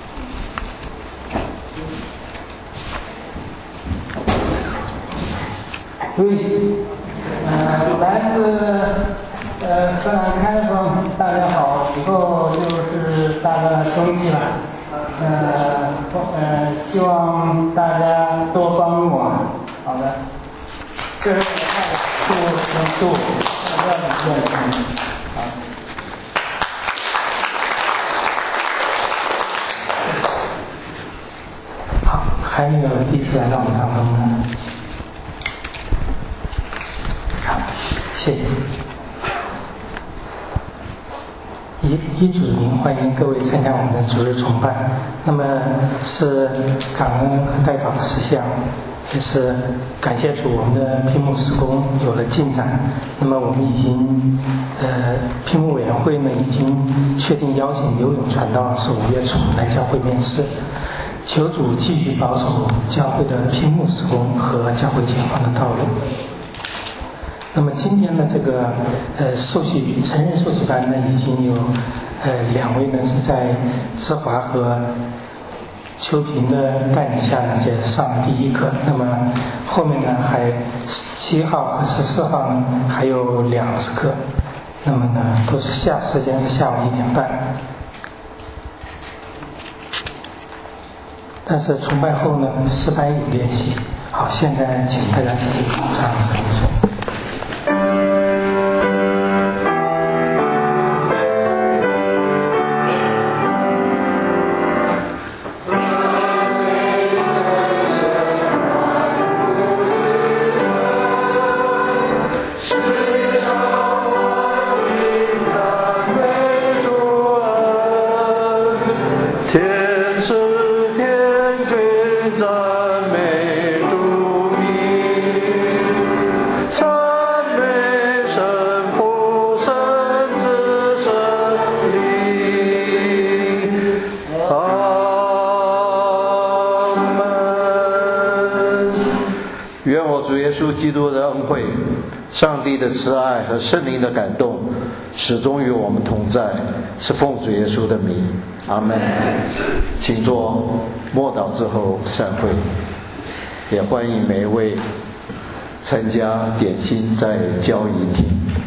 对，呃，来自呃荷兰开封，大家好， 总够就是大个兄弟了，呃呃，希望大家多帮我。好的，这是我的太太，祝祝大家很健康。好。好，还有第一次来到我们当中的，好，谢谢。以以主的名欢迎各位参加我们的主日崇拜。那么是感恩和代祷的事项，也是感谢主，我们的屏幕施工有了进展。那么我们已经呃屏幕委员会呢已经确定邀请刘勇传道是五月初来教会面试。求主继续保守教会的屏幕施工和教会前方的道路。那么今天的这个呃受洗成人受洗班呢，已经有呃两位呢是在志华和秋萍的带领下呢，就上了第一课。那么后面呢还七号和十四号呢还有两次课。那么呢都是下时间是下午一点半。但是崇拜后呢，诗班有练习。好，现在请大家继续鼓掌神说。基督的恩惠、上帝的慈爱和圣灵的感动，始终与我们同在，是奉主耶稣的名，阿们。请坐，默祷之后散会。也欢迎每一位参加点心在交谊厅。